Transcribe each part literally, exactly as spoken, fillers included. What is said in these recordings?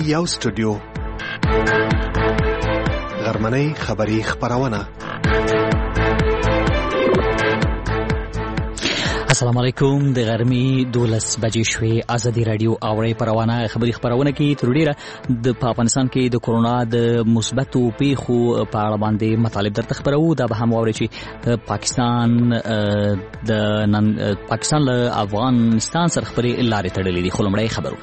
یو سټوډیو غرمنۍ خبری خبرونه. السلام علیکم. د غرمې دولس بجې شوې. ازادي رادیو اوري پروانه خبری خبرونه کې تر ډیره د افغانستان کې د کورونا د مثبتو پیښو په اړه باندې مطالب درته خبرو. دا به هم اوري چې پاکستان د پاکستان له افغانستان سره خبرې لارې تړلې دي. خلمړی خبرونه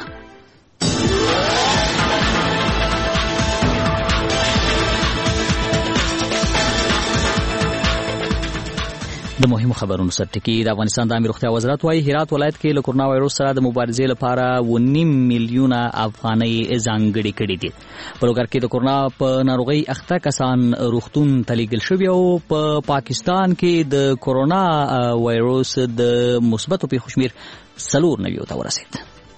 د مهمو خبرونو سرټکی. د افغانستان د امیر روغتیا وزارت وايي هرات ولایت کې له کورونا وایروس سره د مبارزې لپاره و نیم میلیونه افغانۍ ځانګړي کړي دي. په لوګر کې د کورونا په ناروغۍ اخته کسان روغتون ته لیږل شوي او په پاکستان کې د کورونا وایروس د مثبتو پیښو شمېر څلور نویو ته ورسېد.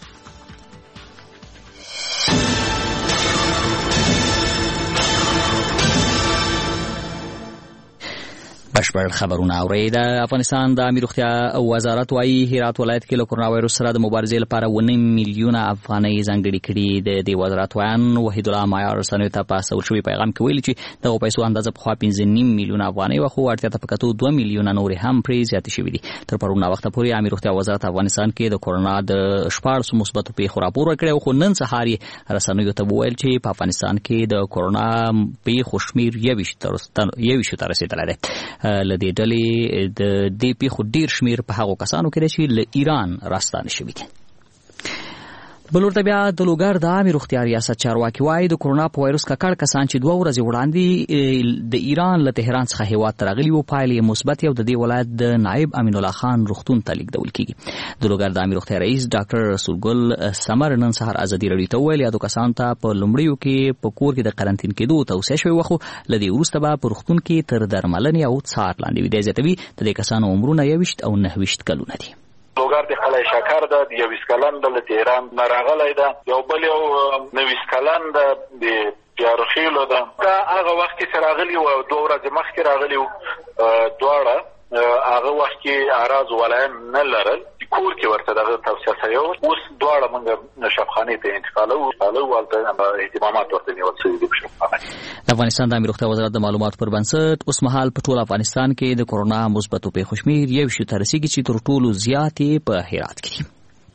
بشپړ خبرونه اورئ. د افغانستان د امیر روغتیا وزارت وايي هرات ولایت کې له کورونا وایروس سره د مبارزې لپاره و نیم میلیونه افغانۍ ځانګړي کړي. د دې وزارت ویان وحید الله معیار رسنیو ته په استول شوي پیغام کې ویلي چې دغه پیسو اندازه پخوا پنځه نیم میلیونه افغانۍ وه، خو اړتیا ته په کتو دوه میلیونه نورې هم پرې زیاتې شوي دي. تر پرون وخته پورې امیر روغتیا وزارت افغانستان کې د کورونا د شپاړسو مثبتو پیښو راپور ورکړی، خو نن سهار یې رسنیو ته وویل چې په افغانستان کې د کورونا پیښو شمېر یویشتو ته رسېدلی دی. له دې ډلې د دې پیښو ډیر شمېر په هغو کسانو کې دی چې له ایران راستانه شوي دي. بلور ته بیا د لوګر د عامې روغتیا ریاست چارواکي وایي د کورونا په وایروس ککړ کسان چې دوه ورځې وړاندې د ایران له تهران څخه هیواد ته راغلي وو پایلې یې مثبت او د دې ولایت د نایب امین الله خان روغتون ته لیږدول کیږي. د لوګر د عامې روغتیا رئیس ډاکټر رسول ګل سمر نن سهار ازادي راډیو ته وویل یادو کسانو ته په لومړیو کې په کور کې د قرنطین کېدو توصیه شوې وه، خو له دې وروسته به په روغتون کې تر درملنې او څار لاندې وي. دی زیاتوي د دې کسانو عمرونه یویشت او نهه ویشت کلونه دي. لوګر د خلای شکر ده، د یویشت کلن د تهران نه راغلی ده، یو بل یو نویشت کلن ده د پیارخیلو ده. دا هغه وخت کې راغلی و، دوه ورځې مخکې راغلی و. دواړه هغه وخت کې اعراض ولایم نه لرل، کور کې ورته دغه توصیه شوې وه. اوس دواړه موږ شفاخانې ته انتقالوو او هلته اهتمامات ورته نیول شوي دي په شفاخانه کې. د افغانستان د امیر روغتیا وزارت د معلوماتو پر بنسټ اوس مهال په ټول افغانستان کې د کورونا مثبتو پیښو شمېر یویشتو ته رسېږي چې تر ټولو زیات یې په هرات کې دي.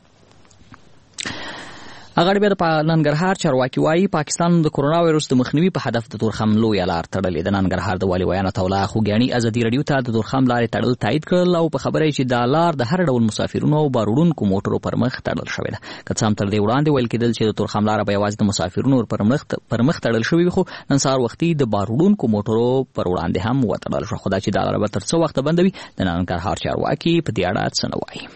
اغاړه بیا د ننګرهار چارواکي وایي پاکستان د کورونا وایروس د مخنیوي په هدف د تورخم لویه لار تړلې ده. ننګرهار د والي ویاند الله خوګیاڼي ازادي راډیو ته د تورخم لارې تړل تایید کړل او په خبره چې دا لار د هر ډول مسافرونو او باروړونکو موټرو پر مخ تړل شوې ده. که څه هم تر دې وړاندې ویل کېدل چې د تورخم لاره به یوازې د مسافرونو پر مخ پر مخ تړل شوې خو نن سهار وختي د باروړونکو موټرو پر وړاندې هم وتړل شو. خو دا چې دا لاره به تر څه وخته بندوي د ننګرهار چارواکي په دې اړه څه نه وایي.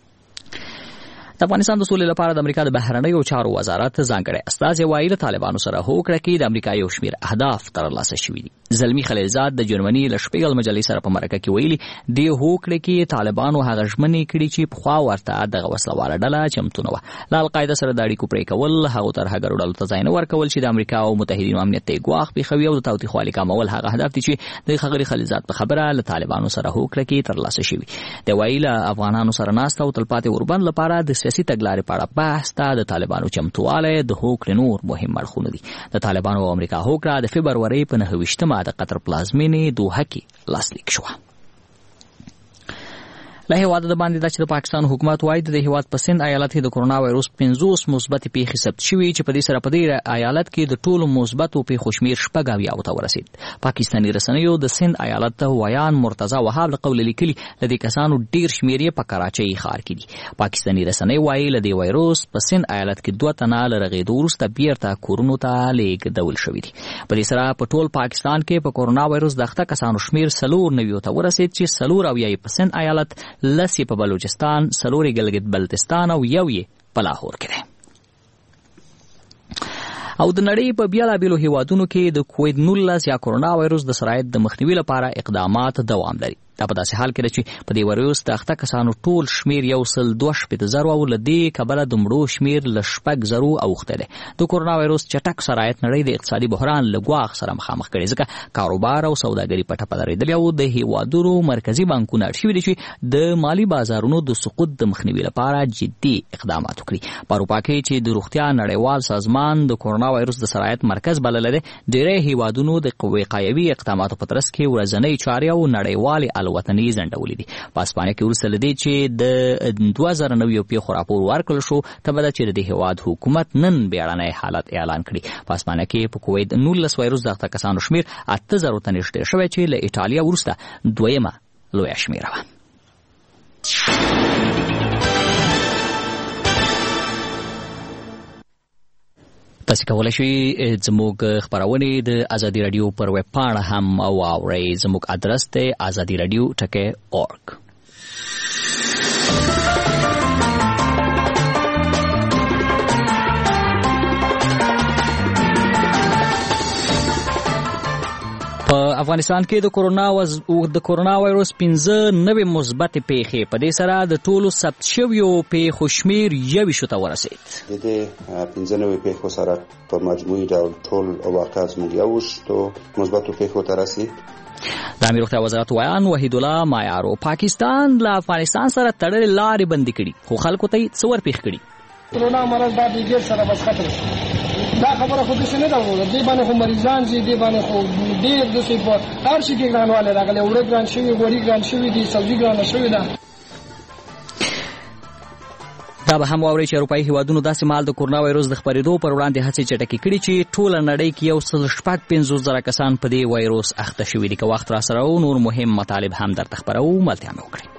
د افغانستان د سولې لپاره د امریکا د بهرنیو چارو وزارت ځانګړی استازی وایي له طالبانو سره هوکړه کې د امریکا یو شمېر اهداف ترلاسه شوي دي. زلمي خلیلزاد د جرمني له شپیګل مجلې سره په مرکه کې ویلي دې هوکړې کې طالبانو هغه ژمنې کړي چې پخوا ورته دغه وسلواله ډله چمتو نه وه. له القاعده سره د اړیکو پرې کول، هغو ترهګرو ډلو ته ځای نه ورکول چې د امریکا او متحدینو امنیت ته ګواښ پېښوي او د تاوتریخوالي کمول هغه هدف دي چې د ښاغلي خلیلزاد په خبره له طالبانو سره هوکړه کې ترلاسه شوي. دی وایي له افغانانو سره ناسته او تلپاتې اوربند لپاره د سیاسي تګلارې په اړه بحث ته د طالبانو چمتوالی د هوکړې نور مهم اړخونه دي. د طالبانو او امریکا هوکړه د فبرورۍ په نهه ویشتمه د قطر پلازمینې دوحه کې لاسلیک شوه. له هیواده د باندې دا چې د پاکستان حکومت وایي د هیواد په سند ایالت کې د کورونا وایروس پنځوس مثبتې پیښې ثبت شوي چې په دې سره په دې ایالت کې د ټولو مثبتو پیښو شمېر شپږ اویاوو ته ورسېد. پاکستاني رسنیو د سند ایالت ته ویان مرتضی وهاب له قوله لیکلي له دې کسانو ډېر شمېر یې په کراچۍ ښار کې دي. پاکستاني رسنۍ وایي له دې وایروس په سند ایالت کې دوه تنه له رغېدو وروسته بیرته کورونو ته لیږدول شوي دي. په دې سره په ټول پاکستان کې په کورونا وایروس د اخته کسانو شمېر څلور نویو ته ورسېد چې څلور اویا یې په سند ایالت، لس یې په بلوچستان، څلور یې ګلګت بلتستان او یو یې په لاهور کې دی. او د نړۍ په بیلابیلو هیوادونو کې د کووید نولس یا کورونا وایروس د سرایت د مخنیوي لپاره اقدامات دوام لري. دا په داسې حال کې ده چې په دې ویروس د اخته کسانو ټول شمیر یو سل دوه شپېته زرو او له دې کبله د مړو شمیر له شپږ زرو اوښتی دی. د کورونا ویروس چټک سرایت نړۍ د اقتصادي بحران له ګواښ سره مخامخ کړي، ځکه کاروبار او سوداګري په ټپه درېدلې او د هیوادونو مرکزي بانکونه اړ شوي دي چې د مالي بازارونو د سقوط د مخنیوي لپاره جدي اقدامات وکړي. په اروپا کې چې د روغتیا نړیوال سازمان د کورونا ویروس د سرایت مرکز بللی دی، ډېری هیوادونو د وقایوي اقداماتو په ترڅ کې ورځنۍ چارې او نړیوالې الوتنې ځنډولې دي. په اسپانیا کې وروسته له دې چې د دوه زره نویو پیښو راپور ورکړل شو، تبه ده چې د دې هیواد حکومت نن بیړنی حالت اعلان کړي. په اسپانیا کې په کووید نولس ویروس د اخته کسانو شمیر اته زرو ته نږدې شوی چې له ایټالیا وروسته دویمه لویه شمیره وه. تاسو کولی شئ زموږ خپرونې د ازادي راډیو پر ویب پاڼه هم واورئ. زموږ ادرس دی ازادي راډیو ټکی اورګ. په افغانستان کې د کورونا وز... د کورونا وایروس پنځه نوې مثبتې پیښې، په دې سره د ټولو ثبت شویو پیښو شمیر یویشتو ته ورسید. د دې پنځه نوې پیښو سره په مجموعي ډول ټول واقعات زموږ یویشتو مثبتو پیښو ته رسید. د امیر روغتیا وزارت ویان وحید الله مایارو پاکستان له افغانستان سره تړلې لارې بندي کړي، خو خلکو ته یې څه ورپېښ کړي. کورونا مرض دا د ګیر سره بس ختم شي. دا خبره خو داسې نه ده وروره، دې باندې خو مریضان چې دې باندې خو ډېر داسې په هر شي کې ګرانوالی راغلی، اوړه ګران شوي، غوړي ګران شوي دي، سبزي ګرانه شوې ده. دا به هم واورئ چې اروپایي هیوادونو داسې مهال د کورونا ویروس د خپرېدو پر وړاندې هڅې چټکې کړي چې ټوله نړۍ کې یو سل شپږ پنځوس زره کسان په دې ویروس اخته شوي دي. که وخت راسره و نور مهم مطالب هم درته خپروو، ملتیا مې وکړئ.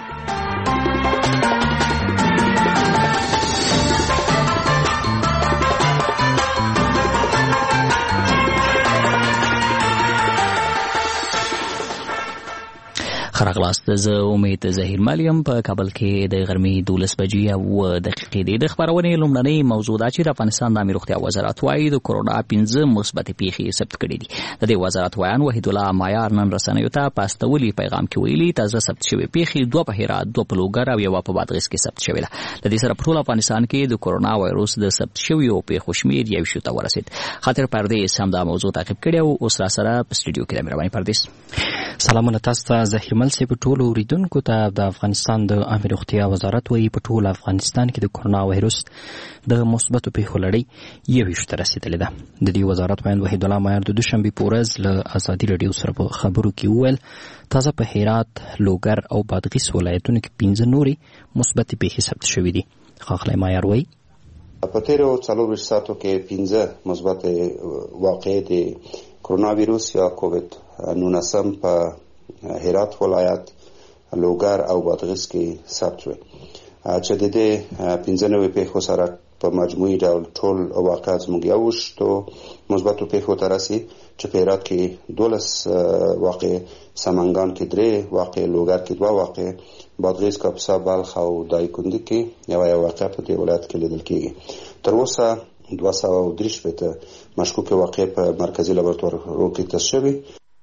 خراغلاست، زه امید ظهیر ملیم. په کابل کې د غرمې دولس بجې اوه دقیقې دي. د خپرونې لومړنۍ موضوع دا چې د افغانستان د امیر روغتیا وزارت وایي د کورونا پنځه مثبتې پیښې ثبت کړي دي. د دې وزارت ویان وحید الله مایار نن رسنیو ته په استولي پیغام کې ویلي تازه ثبت شوې پیښې دوه په هرات، دوه په لوګر او یوه په بادغیس کې ثبت شوې ده. د دې سره په ټول افغانستان کې د کورونا وایروس د ثبت شویو پیښو شمیر یویشتو ته ورسید. خاطر پردیس هم دا موضوع تعقیب کړی او اوس راسره په سټوډیو کې د مهرباني پردیس. سلامونه تاسو ته. ظهیر مل صاحب ټولو اوریدونکو ته د افغانستان د امیر روغتیا وزارت وایي په ټول افغانستان کې د کورونا وایروس د مثبتو پیښو لړۍ یویشتو ته رسېدلې ده. د دې وزارت ویاند وحید الله مایار د دوشنبې په ورځ له ازادي راډیو سره په خبرو کې وویل تازه په هرات، لوګر او بادغیس ولایتونو کې پنځه نورې مثبتې پیښې ثبت شوې دي. ښاغلی مایار وایي په تیرو څلورویشت ساعتو کې پنځه مثبتې واقعې د کورونا ویروس یا کووید نولسم په هرات ولایت، لوګر او بادغیس کې ثبت شوې، چې د دې پنځه نوې پیښو سره په مجموعي ډول ټول واقعات زموږ یویشتو مثبتو پیښو ته رسید، چې په هرات کې دولس واقع، سمنګان کې درې واقع، لوګر کې دوه واقع، بادغیس، کاپیسا، بلخ او دایکنډي کې یوه یوه واقع په دې ولایت کې لیدل کېږي. تر اوسه دوه سوه او درې شپېته مشکوکې واقع په مرکزي لابراتوارونو کې تست شوي.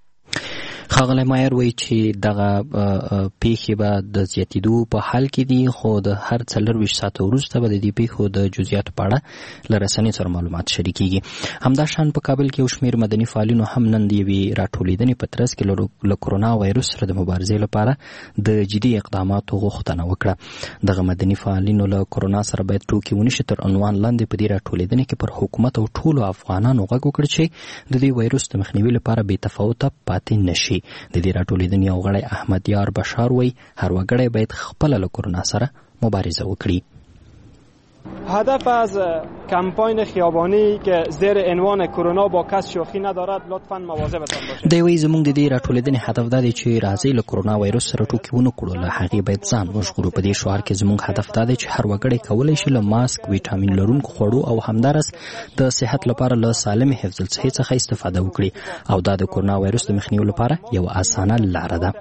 ښاغلی مایر وایي چې دغه پیښې به د زیاتېدو په حال کې دي، خو د هر څلرویشت ساعته وروسته به د دې پیښو د جزئیاتو په اړه له رسنیو سره معلومات شریکېږي. همداشان په کابل کې یو شمېر مدني فعالینو هم نن د یوې راټولېدنې په ترڅ کې له کورونا وایروس سره د مبارزې لپاره د جدي اقداماتو غوښتنه وکړه. دغه مدني فعالینو له کورونا سره باید ټوکې ونشي تر عنوان لاندې په دې راټولېدنې کې پر حکومت او ټولو افغانانو غږ وکړ چې د دې وایروس د مخنیوي لپاره بې تفاوته پاتې نشي. د دې راټولېدنې یو غړی احمد یار بشار وایي هر وګړی باید خپله له کورونا سره مبارزه وکړي. هدف از کمپاین خیابانی که زیر عنوان کرونا با کس شوخی ندارد لطفاً مواظبتان باشید. دی وایي زموږ د دې راټولېدنې هدف دا دی چې راځئ له کورونا وایروس سره ټوکې ونه کړو، له هغې باید ځان وژغورو. په دې شعار کې زموږ هدف دا دی چې هر وګړی کولی شي له ماسک، ویټامین لرونکو خوړو او همدارس د صحت لپاره له سالم حفظ الصحې څخه استفاده وکړي، او دا د کورونا وایروس د مخنیوي لپاره یوه اسانه لاره ده.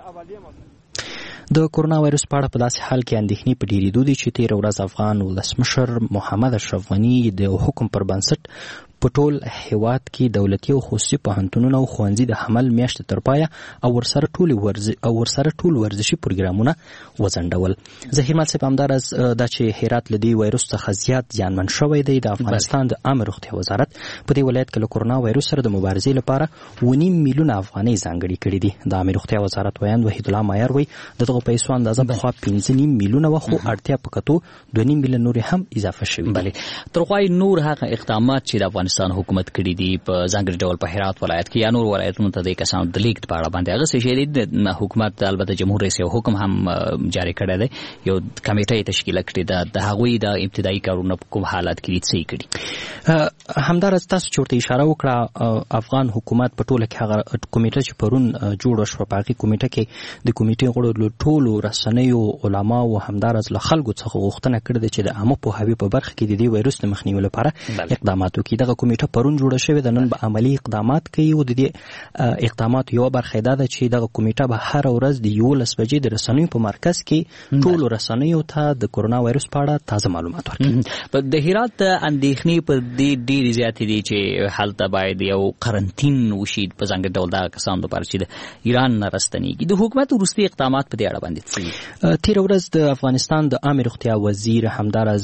د کورونا وایروس په اړه په داسې حال کې اندېښنې په ډېرېدو دي چې تېره ورځ افغان ولسمشر محمد اشرف غني د حکم پر بنسټ په ټول هیواد کې دولتي او خصوصي پوهنتونونه او ښوونځي د حمل میاشتې تر پایه او ورسره ټول ورزش او ورسره ټول ورزشي پروګرامونه وځنډول. ظهیر مل صاحب، همداراز دا چې هرات له دې وایروس څخه زیات زیانمن شوی دی، د افغانستان د عامه روغتیا وزارت په دې ولایت کې له کورونا وایروس سره د مبارزې لپاره ونیم میلیونه افغانۍ ځانګړي کړي دي. د عامه روغتیا وزارت ویاند وحید الله مایار وایي د دغو پیسو اندازه پخوا پنځه نیم میلیونه وه، خو اړتیا په کتو دوه نیم میلیونه نورې هم اضافه شوي. بلې تر خوا نور هغه اقدامات چې د افغانستان حکومت کړي دي په ځانګړي ډول په هرات ولایت کې یا نور ولایتونو ته د کسانو د لیږد په اړه باندې هغه څه چې د حکومت البته جمهور رئیس یو حکم هم جاری کړی دی، یو کمیټه تشکیل کړې ده، د هغوی د ابتدایي کارونه په کوم حالت کې څه کړي. همداراز تاسو چې ورته اشاره وکړه، افغان حکومت په ټوله کې هغه کمیټه چې پرون جوړه شوه، په هغې کمیټه کې د کمیټې غړو له ټولو رسنیو، علماو، همداراز له خلکو څخه غوښتنه کړې ده چې د عامه پوهاوي په برخه کې د دې وایروس د مخنیوي لپاره اقدامات وکړي. دغه کمیټه پرون جوړه شوې ده، نن به عملي اقدامات کوي او د دې اقداماتو یوه برخه دا ده چې دغه کمیټه به هره ورځ د یولس بجې د رسنیو په مرکز کې ټولو رسنیو ته د کورونا وایروس په اړه تازه معلومات ورکړي. د هرات اندېښنې په دې ډېرې زیاتې دي چې هلته باید یو قرنطین وشي په ځانګړي ډول دغه کسانو لپاره چې د ایران نه راستنېږي. د حکومت وروستي اقدامات په دې اړه باندې څه؟ تېره ورځ د افغانستان د عامې روغتیا وزیر، همداراز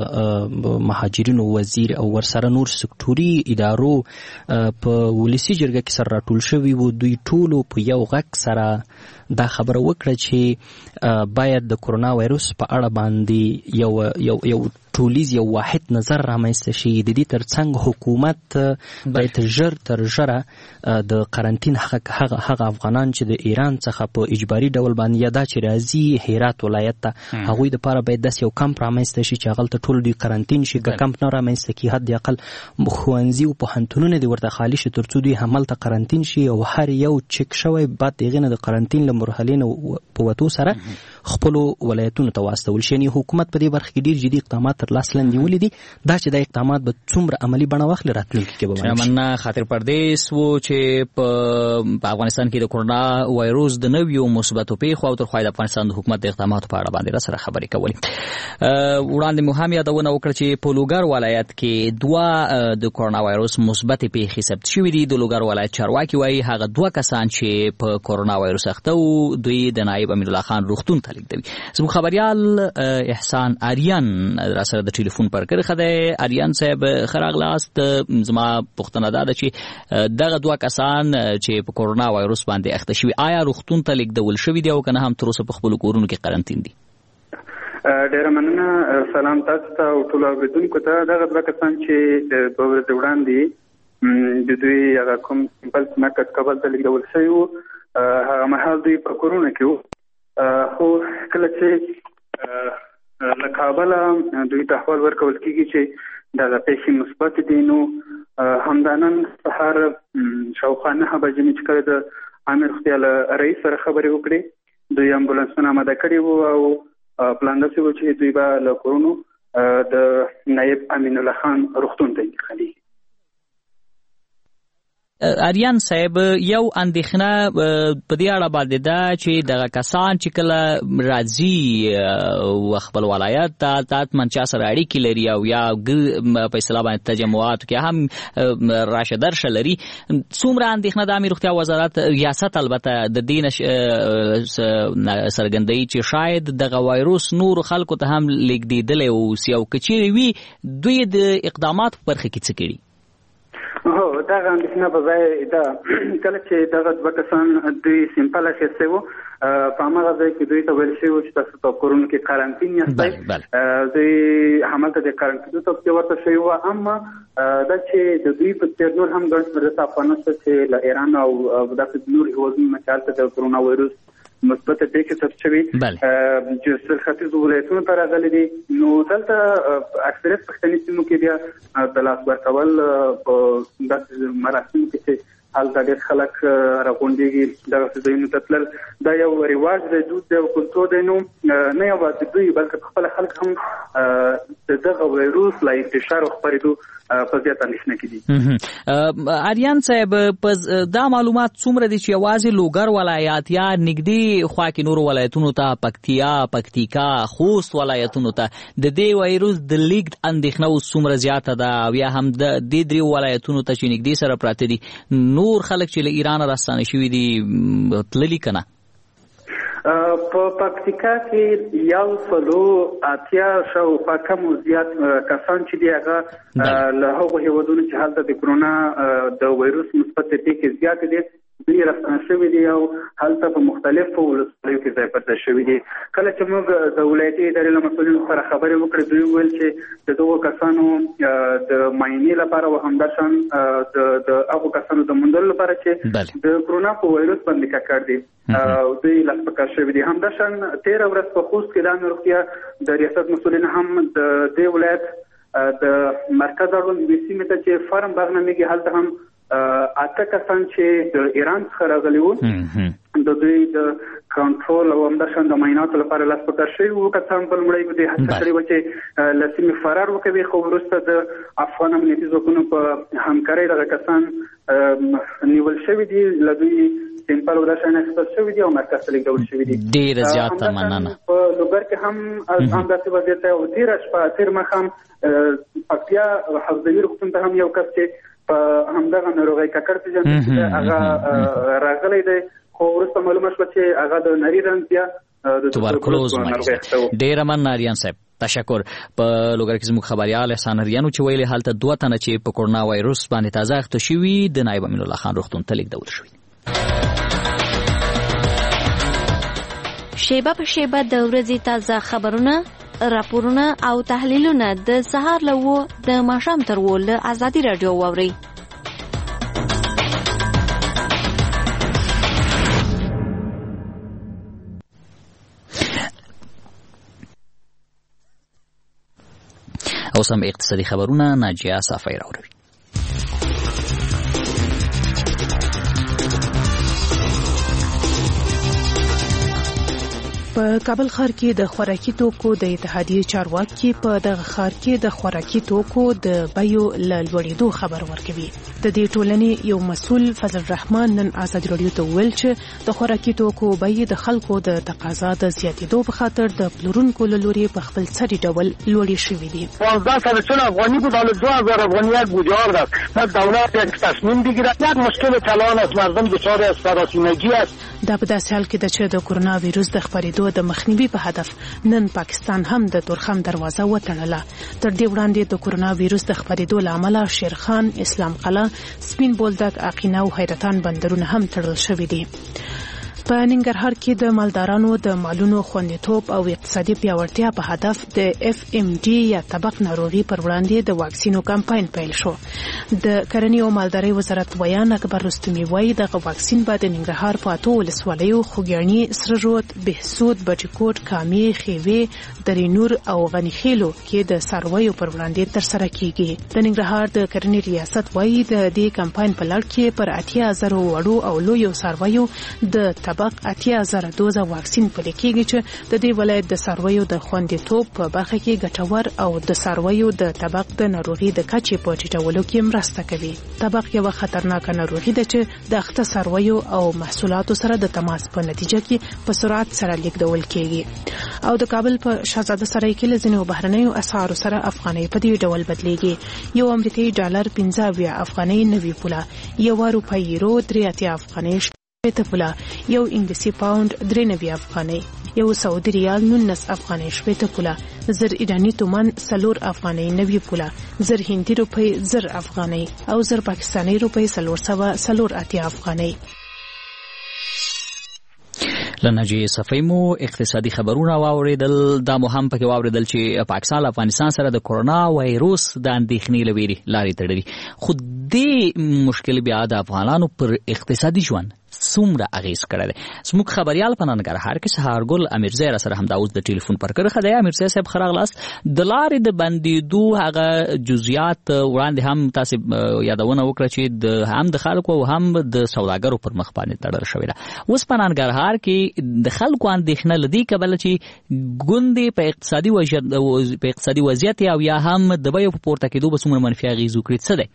د مهاجرینو وزیر او ورسره نور سکتوري ادارو په ولسي جرګه کې سره راټول شوي وو. دوی ټولو په یو غږ سره دا خبره وکړه چې باید د کورونا وایروس په اړه باندې یو یو یو ټولیز یو واحد نظر رامنځته شي. د دې ترڅنګ حکومت باید ژر تر ژره د قرنطین هغه هغه افغانان چې د ایران څخه په اجباري ډول باندې یا دا چې راځي هرات ولایت ته، هغوی دپاره باید داسې یو کمپ رامنځته شي چې هغلته ټول دوی قرنطین شي. که کمپ نه رامنځته کړي، حد اقل ښوونځي او پوهنتونونه دې ورته خالي شي تر څو دوی هملته قرنطین شي او هر یو چک شوی بعد د هغې نه د قرنطین له مرحلې نه په وتو سره خپلو ولایتونو ته واستول شي. یعنې حکومت په دې برخه کې ډېر جدي اقدامات تر لاس لاندې نیولي دي. دا چې دا اقدامات به څومره عملي بڼه واخلي راتلونکي کې به معلوم شي. شمنه خاطر پردیس و چې په افغانستان کې د کورونا وایروس د نویو مثبتو پیښو او تر خوا د افغانستان د حکومت د اقداماتو په اړه باندې راسره خبرې کولې. وړاندې مو هم یادونه وکړه چې په لوګر ولایت کې دوه د کورونا وایروس مثبتې پیښې ثبت شوي دي. د لوګر ولایت چارواکي وایي هغه دوه کسان چې په کورونا وایروس اخته وو دوی د نایب امین الله خان روغتون ته لیږدوي. زموږ خبریال احسان آریان راسره د ټلیفون پر کرښه دی. آریان صاحب ښه راغلاست. زما پوښتنه دا ده چې دغه دوه کسان چې په کورونا وایروس باندې اخته شوي آیا روغتون ته لیږدول شوي دي او که نه هم تر اوسه په خپلو کورونو کې قرنطین دي؟ ډېره مننه. سلام تاسو ته او ټولو اورېدونکو ته. دغه دوه کسان چې په ورځې وړاندې د دوی هغه کوم سمپل مرکز کابل ته لیږدول شوي وو، هغه مهال دوی په کورونه کې وو، خو کله چې له کابله دوی ته احوال ورکول کېږي چې دغه پیښې مثبت دي، نو همدا نن سهار شاوخوا نهه بجې مې چې کله د عامې روغتیا له رئیس سره خبرې وکړې، دوی امبولانسونه آماده کړي وو او پلان داسې و چې دوی به له کورونو د نایب امین الله خان روغتون ته انتقالېږي. آریان صاحب، یو اندېښنه په دې اړه باندې ده چې دغه کسان چې کله راځي و خپل ولایت ته تاتمن چا سره اړیکې لري او یا په اصطلاح باندې تجمعاتو کې هم راشه درشه لري، څومره اندېښنه د عامې روغتیا وزارت ریاست البته د دې څرګندوي چې شاید دغه وایروس نور خلکو ته هم لیږدېدلی اوسي او که چیرې وي دوی د اقداماتو په برخه کې څه کړي؟ هو دغه اندېښنه په ځای ده. کله چې دغه دوه کسان دوی سمپل اخیستی وو، په هماغه ځای کې دوی ته ویل شوي وو چې تاسو په کورونو کې قرنطین یاستئ. دوی همالته د قرنطین توصیه ورته شوې وه، اما دا چې د دوی په څېر نور هم ګڼ شمېر داسې افغانان شته چې له ایران او داسې نور هېوادونو نه چې هلته د کورونا وایروس مثبت پیښې ثبت شوي چې سل ختیځو ولایتونو ته راغلي دي، نو دلته اکثریت پښتني سیمو کې بیا د لاس ورکول په داسې مراسمو کې چې هلته ډېر خلک راغونډېږي دغسې ځایونو ته تلل دا یو رواج دی دود دی او کلتور دی نو نه یوازې دوی بلکې خپله خلک هم د دغه وایروس له انتشار او خپرېدو په زیات اندېښنه کې دي. اریان صاحب دا معلومات څومره دي چې یوازې لوګر ولایت یا نږدې خوا کې نورو ولایتونو ته پکتیا پکتیکا خوست ولایتونو ته د دې وایروس د لیږد اندېښنه اوس څومره زیاته ده او یا هم د دې درې ولایتونو ته چې نږدې سره پراته دي نور خلک چې له ایرانه راستانه شوي دي تللي که نه؟ په پکتیکا کې یو سلو اتیا شاوخوا کم او زیات کسان چې دي هغه له هغو هېوادونو چې هلته د کرونا د وایروس مثبت پیښې زیاتې دي دوی راستانه شوي دي او هلته په مختلفو ولسوالیو کې ځای پر ځای شوي دي. کله چې موږ د ولایتي ادارې له مسؤلینو سره خبرې وکړې دوی وویل چې د دغو کسانو د معاینې لپاره او همداشان د هغو کسانو د موندلو لپاره چې د کرونا په وایروس باندې ککړ دي دوی لاسپکار شوي دي. همداشان تېره ورځ په خوست کې د عامې روغتیا د ریاست مسؤلین هم د دې ولایت د مرکز اړوند یوې سیمې ته چې فارم باغ نومیږي هلته هم اته کسان چې د ایران څخه راغلي وو د دوی د کنټرول او همداشان د معایناتو لپاره لاسپکار شوي وو. کسان په لومړی په دې هڅه کړې وه چې له سیمې فرار وکوي خو وروسته د افغان امنیتي ځواکونو په همکارۍ دغه کسان نیول شوي دي له دوی سیمپل وداشان اخیستل شوي دي او مرکز ته لیږدول شوي دي. ډېره زیاته مننه. په لوګر کې هم همداسې وضعیت دی او تېره شپه تېر ماښام پکتیا حفظوي روغتون ته هم یو کس چې په همدغه ناروغۍ ککړ پېژندل چې هغه راغلی دی خو وروسته معلومه شوه چې هغه د نري رنځ یا د توبرکلوز مریض دی. ډېره مننه اریان صاحب، تشکر. په لوګر کې زموږ خبریال احسان اریانو چې ویلي هلته دوه تنه چې په کرونا وایروس باندې تازه اخته شوي د نایب امین الله خان روغتون ته لیږدول شوي. شیبه په شیبه د ورځې تازه خبرونه، راپورونه او تحلیلونه د سهار له اوه د ماښام تر اوه له ازادي راډیو واورئ. اوس هم اقتصادي خبرونه ناجیه صافی راوړي. په کابل ښار کې د خوراکي توکو د اتحادیې چارواکي په دغه ښار کې د خوراکي توکو د بیو له لوړېدو خبر ورکوي. د دې ټولنې یو مسؤل فضل الرحمن نن ازادي راډیو ته وویل چې د خوراکي توکو بیې د خلکو د تقاضا د زیاتېدو په خاطر د پلورونکو له لوري په خپل سري ډول لوړې شوي دي. پانزده سال چل افغانی بود حالا دو هزار افغانی یک بودجه است. نه دولت یک تصمیم بگیرد یک مشکل کلان است، مردم دچار سراسیمگی است. دا په داسې حال کې ده چې د کرونا ویروس د خپرېدو د مخنیوي په هدف نن پاکستان هم د تورخم دروازه وتړله. تر دې وړاندې د کرونا ویروس د خپرېدو له امله شیرخان، اسلام قلعه، سپین بولدک، عقینه او حیرتان بندرونه هم تړل شوي دي. په ننګرهار کې د مالدارانو د مالونو خوندیتوب او اقتصادي پیاوړتیا په هدف د اف ام ډي یا طبق ناروغي پر وړاندې د واکسینو کمپاین پیل شو. د کرنې او مالدارۍ وزارت ویان اکبر رستمي وایي دغه واکسین به د ننګرهار په اتو ولسوالیو خوږیاڼي، سره رود، بهسود، بټيکوټ، کامې، خیوې، درینور او غنیخیلو کې د څارویو پر وړاندې ترسره کیږي. د ننګرهار د کرنې ریاست وایي د دې کمپاین په لړ کې پر اتیا زره وړو او لویو څارویو د طبق اتیا زره دوزه واکسین پلي کېږي چې د دې ولایت د څارویو د خوندیتوب په برخه کې ګټور او د څارویو د طبق د ناروغي د کچې په ټیټولو کې مرسته کوي. طبق یوه خطرناکه ناروغي ده چې د اخته څارویو او محصولاتو سره د تماس په نتیجه کې په سرعت سره لیږدول کېږي او د کابل په شهزاده سرای کې له ځینو بهرنیو اسعارو سره افغانۍ په دې ډول بدلیږي. یو امریکایي ډالر پنځه اویا افغانۍ نوي پوله، یو روپۍ یورو درې اتیا افغانۍ شپېته پوله، یو انګلیسي پاوند درې نوي افغانۍ، یو سعودي ریال نولس افغانۍ شپېته پوله، زر ایراني تومان څلور افغانۍ نوي پوله، زر هندي روپۍ زر افغانۍ او زر پاکستاني روپۍ څلور سوه څلور اتیا افغانۍ. لنجی صفی مو اقتصادي خبرونه واوریدل. دا مو هم پکې واوریدل چې پاکستان له افغانستان سره د کرونا وایروس د اندېښنې له ویرې لارې تړلي، خو دې مشکل بیا د افغانانو پر اقتصادي ژوند څومره اغیز کړی دی؟ زموږ خبریال په ننګرهار کې سهارګل امیرزی را سره همدا اوس د ټلیفون پر کرښه دی. امیرزی صاحب ښه راغلاست. د لارې د بندېدو هغه جزئیات وړاندې هم تاسې یادونه وکړه چې د هم د خلکو او هم د سوداګرو پر مخ باندې تړل شوې ده. اوس په ننګرهار کې د خلکو اندېښنه له دې کبله چې ګوندې په اقتصادي وضعیت په اقتصادي وضعیت او یا هم د بیو په پورته کېدو به څومره منفي اغېز وکړي، څه دی؟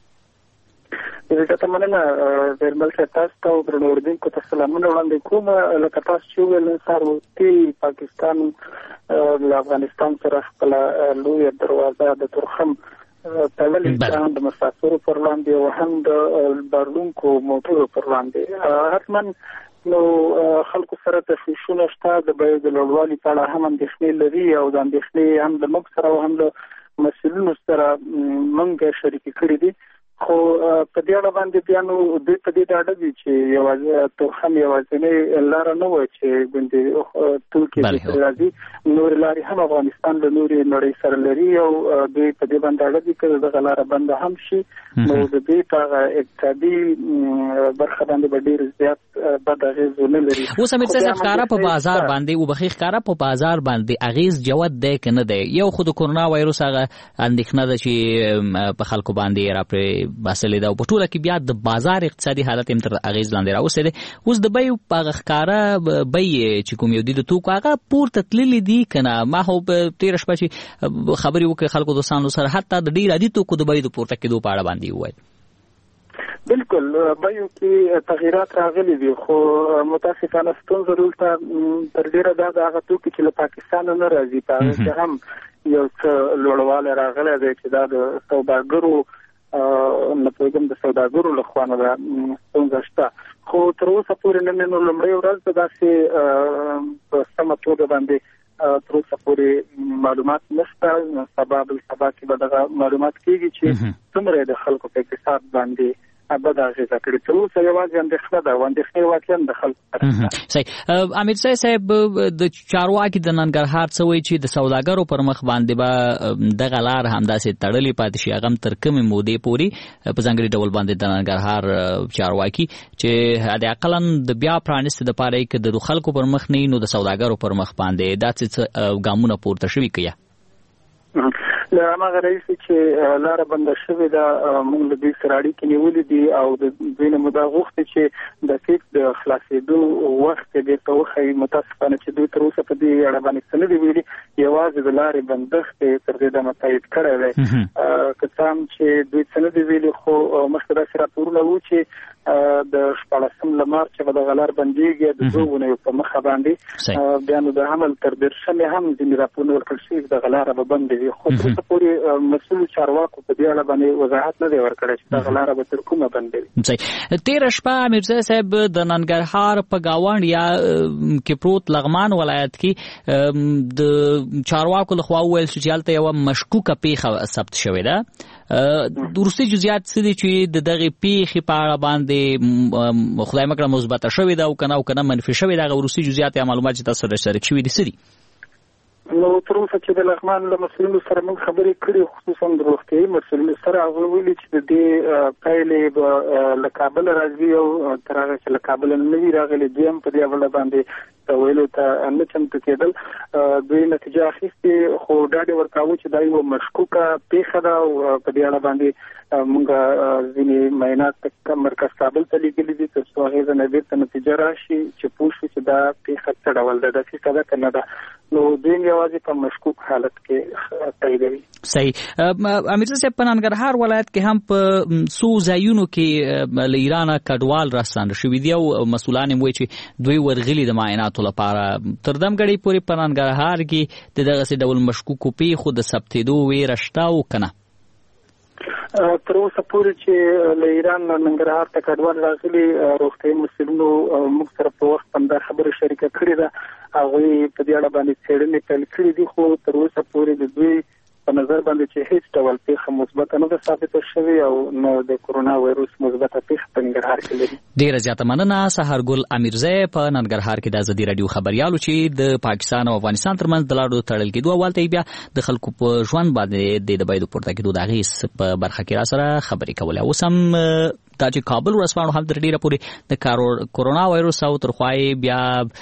زه مننه ډېر ملک تاسو ته او درنو اوریدونکو ته سلامونه وړاندې کوم. لکه تاسو چې وویل نن سهار وختي پاکستان له افغانستان سره خپله لویه دروازه د تورخم تړلې ده، هم د مسافرو پر وړاندې او هم د بارونکو موټرو پر وړاندې. حتما نو خلکو سره تشویشونه شته، د بیو د لوړوالي په اړه هم اندېښنې لري او د اندېښنې هم د موږ سره او هم د مسؤلینو سره موږ شریکې کړي دي. خو په دې اړه باندې بیا نو دوی په دې ډاډه دي چې یوازې تورخم یوازینۍ لاره نه وه چې ګوندې ټول کې راځي، نورې لارې هم افغانستان له نورې نړۍ سره لري او دوی په دې باندې ډاډه دي که دغه لاره بنده هم شي نو د دوی په هغه اقتصادي برخه باندې به ډېر زیات بد اغېز ونه لري. اوس امیرزی صاحب ښکاره په بازار باندې وبخښئ ښکاره په بازار باندې اغېز جوت دی که نه دی؟ یو خو د کورونا وایرس هغه اندېښنه ده چې په خلکو باندې راپرې باسلې ده او په ټوله کې بیا د بازار اقتصادي حالت هم تر اغېز لاندې راوستی دی. اوس د بیو په هغه ښکاره بیې چې کوم یو دي د توکو هغه پورته تللي دي که نه؟ ما خو په تېره شپه چې خبرې وکړې خلکو دوستانو سره حتی د ډېر عادي توکو د بیو د پورته کېدو په اړه باندې وویل. بالکل بیو کې تغییرات راغلي دي، خو متاسفانه ستونزه دلته تر ډېره دا د هغه توکي چې له پاکستانه نه راځي په هغه کې هم یو څه لوړوالی راغلی دی چې دا د سوداګرو نه پوهېږم د سوداګرو له خوا نه ده ستونزه شته. خو تر اوسه پورې نن نو لومړۍ ورځ ده داسې په سمه توګه باندې تر اوسه پورې معلومات نشته. سبا بل سبا کې به دغه معلومات کېږي چې څومره د خلکو په اقتصاد باندې بد اغېزه کړې. تر اوسه یوازې اندېښنه ده او اندېښنې واقعا د خلکو صحیح. امیرزی صاحب د چارواکي د ننګرهار څه وایي چې د سوداګرو پر مخ باندې به دغه لار همداسې تړلې پاتې شي، هغه هم تر کومې مودې پورې په ځانګړي ډول باندې د ننګرهار چارواکي چې حداقل د بیا پرانیستې دپاره یې که د خلکو پر مخ نه وي نو د سوداګرو پر مخ باندې داسې څه ګامونه پورته شوي که یا له هماغه راهیسې چې لاره بنده شوې ده موږ له دوی سره اړیکې نیولې دي او د دوی نه مو دا غوښتې چې د فیک د خلاصېدو وخت یې بېرته وښایي. متاسفانه چې دوی تر اوسه په دې اړه باندې څه نه دي ویلي، یوازې د لارې بندښت یې تر دې دمه تایید کړی دی. که څه هم چې دوی څه نه دي ویلي خو مخکې داسې راپورونه وو چې د شپاړسم له مارچه به دغه لار بندېږي د دوه اونیو په مخه باندې، بیا نو د حمل تر دېرشمې هم ځینې راپورونه ورکړل شوي دغه لاره به بندې وي. خو تر اوسه پورې مسؤل چارواکو په دې اړه باندې وضاحت نه دی ورکړی چې دغه لاره به تر کومه بندې وي. صحیح. تېره شپه امیرزی صاحب د ننګرهار په ګاونډ یا کې پروت لغمان ولایت کې د چارواکو لخوا وویل شو چې هلته یوه مشکوکه پیښه ثبت شوې ده. وروستي جزئیات څه دي چې د دغې پیښې په اړه باندې خدای مکړه مثبته شوې ده او که نه او که نه منفي شوې ده؟ هغه وروستي جزئیات یا معلومات چې تاسو سره شریک شوي دي څه دي؟ نو تر اوسه چې د لغمان له مسؤلینو سره موږ خبرې کړې، خصوصا د روغتیایي مسؤلینو سره، هغوی ویلي چې د دې پایلې به له کابله راځي او تر هغه چې له کابله نه وي راغلي دوی هم په دې اړه باندې ویلو ته نه چمتو کېدل. دوی نتیجه اخیستې خو ډاډ یې ورکاوه چې دا یوه مشکوکه پیښه ده او په دې اړه باندې موږ ځینې معاینات مرکز کابل ته لیږلي دي تر څو هغې نه بېرته نتیجه راشي چې پوه شو چې دا پیښه څه ډول ده، دقیقه ده که نه ده. نو دوی یوازې په مشکوک حالت کې تاییدوي. صحیح. امیرزی صاحب په ننګرهار ولایت کې هم په څو ځایونو کې له ایرانه کډوال راستانه شوي دي او مسؤلان یې وایي چې دوی ورغلي د معایناتو لپاره. تر دمګړۍ پورې په ننګرهار کې د دغسې ډول مشکوکو پیښو د ثبتېدو ویره شته او که نه؟ تر اوسه پورې چې له ایران ننګرهار ته کډوال راغلي روغتیایي مسؤلینو موږ سره په وخت همدا خبره شریکه کړې ده. هغوی په دې اړه باندې څېړنې پیل کړي دي خو تر اوسه پورې د دوی په نظر باندې چې هیڅ ډول پیښه مثبته نه ده ثابته شوې او نه د کرونا وایروس مثبته پیښه په ننګرهار کې لري. ډیره زیاته مننه. سحرګل امیرزی په ننګرهار کې د ازادي راډیو خبريالو چې د پاکستان او افغانستان ترمنځ د لاړو تړل کېدو اولته بیا د خلکو په ژوند باندې د دبای د پورته کېدو د هغې په برخه کې را سره خبرې کولې. اوس هم دا چې کابل ورسپانو هم تر ډیره پورې د کرونا وایروس او ترخوای بیا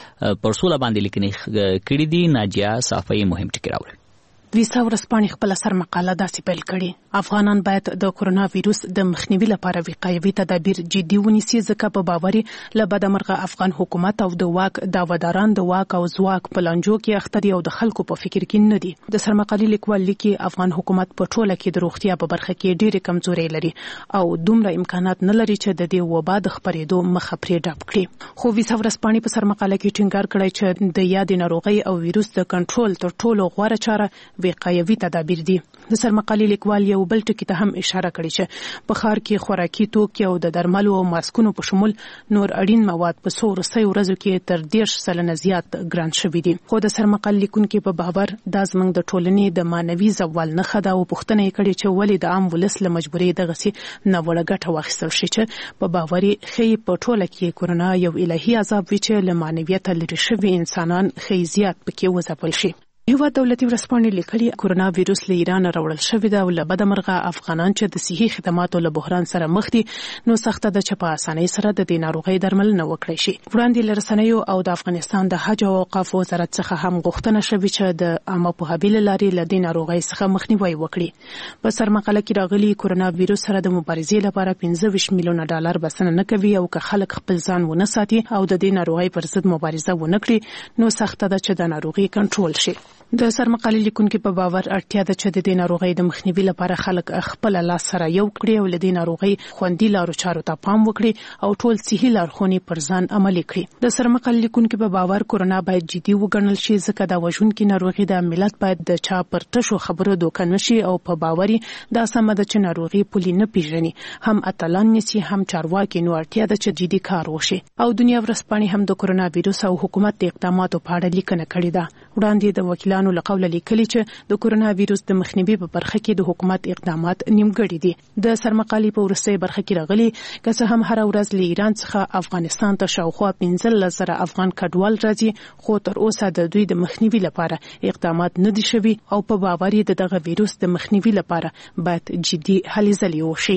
پر سوله باندې لیکنې کړي دي. ناجیه صافی مهم ټکی راوړي. ویسا ورسپانې خپل سر مقاله داسې پیل کړي: افغانان باید د کرونا ویروس د مخنیوي لپاره وقایوي تدابیر جدي ونیسي، ځکه په باوري له بدمرغه افغان حکومت او د واک دعواداران د واک او ځواک په لانجو کې اخته دي او د خلکو په فکر کې نه دي. د سرمقالې لیکوال لیکي افغان حکومت په ټوله کې د روغتیا په برخه کې ډېرې کمزورۍ لري او دومره امکانات نه لري چې د دې وبا د خپرېدو مخه پرې ډپ کړي. خو ویسا ورسپانې په سرمقاله کې ټینګار کړی چې د یادې ناروغۍ او ویروس د کنټرول تر ټولو غوره چاره وقایوي تدابیر دي. د سرمقالې لیکوال یو بل ټکي ته هم اشاره کړې چې په ښار کې خوراکي توکي او د درملو او ماسکونو په شمول نور اړین مواد په څو وروستیو ورځو کې تر دېرش سلنه زیات ګران شوي دي. خو د سرمقالې لیکونکي په باور دا زموږ د ټولنې د مانوي زوال نښه ده او پوښتنه یې کړې چې ولې د عام ولس له مجبورۍ دغسې ناوړه ګټه واخیستل شي چې په باوري ښیي په ټوله کې کرونا یو الهي عذاب وي چې له معنویته لرې شوي انسانان ښیي زیات پکې وځپل شي. هیواد دولتي ورځپاڼې لیکلي کرونا ویروس له ایران راوړل شوی دی او له بدمرغه افغانان چې د صحي خدماتو له بحران سره مخ دي نو سخته ده چې په اسانۍ سره د دې ناروغۍ درملنه وکړي شي. وړاندې له رسنیو او د افغانستان د حج او اوقاف وزارت څخه هم غوښتنه شوې چې د عامه پوهاوي له لارې له دې ناروغۍ څخه مخنیوی وکړي. په سرمقاله کې راغلي کرونا ویروس سره د مبارزې لپاره پنځه ویشت میلیونه ډالر بسنه نه کوي او که خلک خپل ځان ونه ساتي او د دې ناروغۍ پر ضد مبارزه ونه کړي نو سخته ده چې د ناروغۍ کنټرول شي. د سرمقالې لیکونکي په باور اړتیا ده چې د دې ناروغۍ د مخنیوي لپاره خلک خپل لاس سره یو کړي او له دې ناروغۍ خوندي لارو چارو ته پام وکړي او ټول صحي لارښوونې پر ځان عملي کړي. د سرمقالې لیکونکي په باور کرونا باید جدي وګڼل شي ځکه دا وژونکې ناروغي ده. ملت باید د چا پر تشو خبرو دوکه نشي او په باوري دا سمه ده چې ناروغي پولي نه پیژني، هم اتلان نسی هم چارواکي. نو اړتیا ده چې جدي کار وشي. او دنیا ورځپاڼې هم د کرونا ویروس او حکومت د اقداماتو په اړه لیکنه کړې ده. وړاندې د وکیلانو له قوله لیکلي چې د کرونا ویروس د مخنیوي په برخه کې د حکومت اقدامات نیمګړي دي. د سرمقالې په وروستۍ برخه کې راغلي که څه هم هر ورځ له ایران څخه افغانستان ته شاوخوا پنځلس زره افغان کډوال راځي خو تر اوسه د دوی د مخنیوي لپاره اقدامات نه دي شوي او په باور یې د دغه ویروس د مخنیوي لپاره باید جدي هلې ځلې وشي.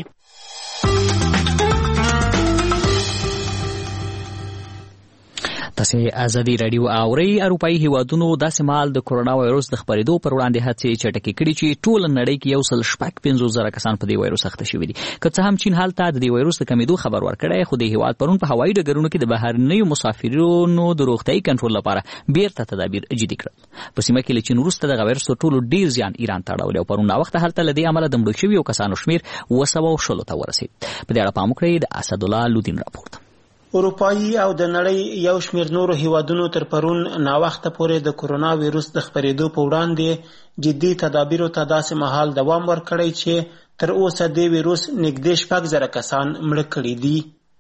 تاسو ازادي راډیو اوري. اروپאי هیوادونو داسې مال د کرونا وایروس د خپرېدو پر وړاندې هڅې چټکې کړي چې ټول نړۍ کې یو سل شپږ پنځوس زره کسان په دې وایروس اخته شوي دي. که څه هم چین هلته د دې وایروس د کمېدو خبر ورکړی خو د هیواد پرون په هوایي ډګرونو کې د بهرنیو مسافرینو د روغتیايي کنټرول لپاره بیرته تدابیر جدي کړل. په سیمه کې له چین وروسته دغه وایروس تر ټولو ډېر زیان ایران ته اړولی او پرون ناوخته هلته له دې امله د مړو شویو کسانو شمېر اوه سوه شلو ته ورسېد. په دې اړه پام وکړئ. د اسدالله لودین راپور. اروپایي او د نړۍ یو شمېر نورو هیوادونو تر پرون ناوخته پورې د کرونا ویروس د خپرېدو په وړاندې جدي تدابیرو ته داسې مهال دوام ورکړی چې تر اوسه د ویروس نږدې شپږ زره کسان مړه کړي دي.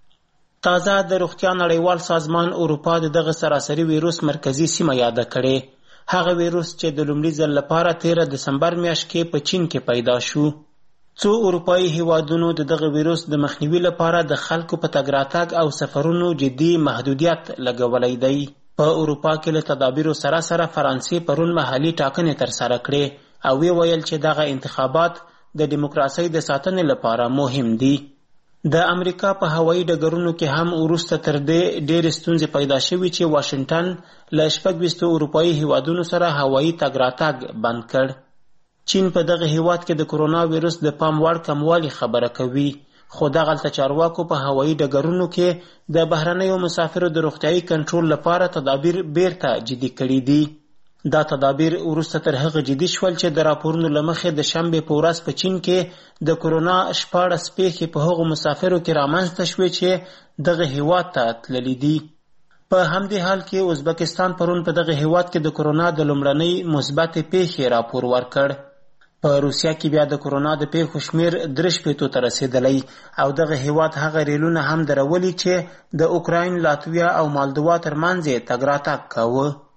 تازه د روغتیا نړیوال سازمان اروپا د دغه سراسري ویروس مرکزي سیمه یاده کړې، هغه ویروس چې د لومړي ځل لپاره تیره دسمبر میاشت کې په چین کې پیدا شو. څو اروپایي هیوادونو د دغه ویروس د مخنیوي لپاره د خلکو په تګ راتګ او سفرونو جدي محدودیت لګولی دی. په اروپا کې له تدابیرو سره سره فرانسې پرون محلي ټاکنې ترسره کړې او وی ویل چې دغه انتخابات د دیموکراسۍ د ساتنې لپاره مهم دي. د امریکا په هوایي ډګرونو کې هم وروسته تر دې ډېرې ستونزې پیدا شوي چې واشنګټن له شپږ ویشتو اروپایي هیوادونو سره هوایي تګ راتګ بند کړ. چین په دغه هیواد کې د کرونا ویروس د پام وړ کموالي خبره کوي، خو دغلته چارواکو په هوایي ډګرونو کې د بهرنیو مسافرو د روغتیايي کنټرول لپاره تدابیر بیرته جدي کړي دي. دا تدابیر وروسته تر هغه جدي شول چې د راپورونو له مخې د شنبې په ورځ په چین کې د کرونا شپاړس پیښې په هغو مسافرو کې رامنځته شوې چې دغه هیواد ته تللي دي. په همدې حال کې ازبکستان پرون په دغه هیواد کې د کرونا د لومړنۍ مثبتې پیښې راپور ورکړ. په روسیا کې بیا د کرونا د پیښو شمیر درې شپېتو ته رسېدلی او دغه هیواد هغه ریلونه هم درولي چې د اوکراین، لاتویا او مالدوا ترمنځ یې تګ راتګ کاوه.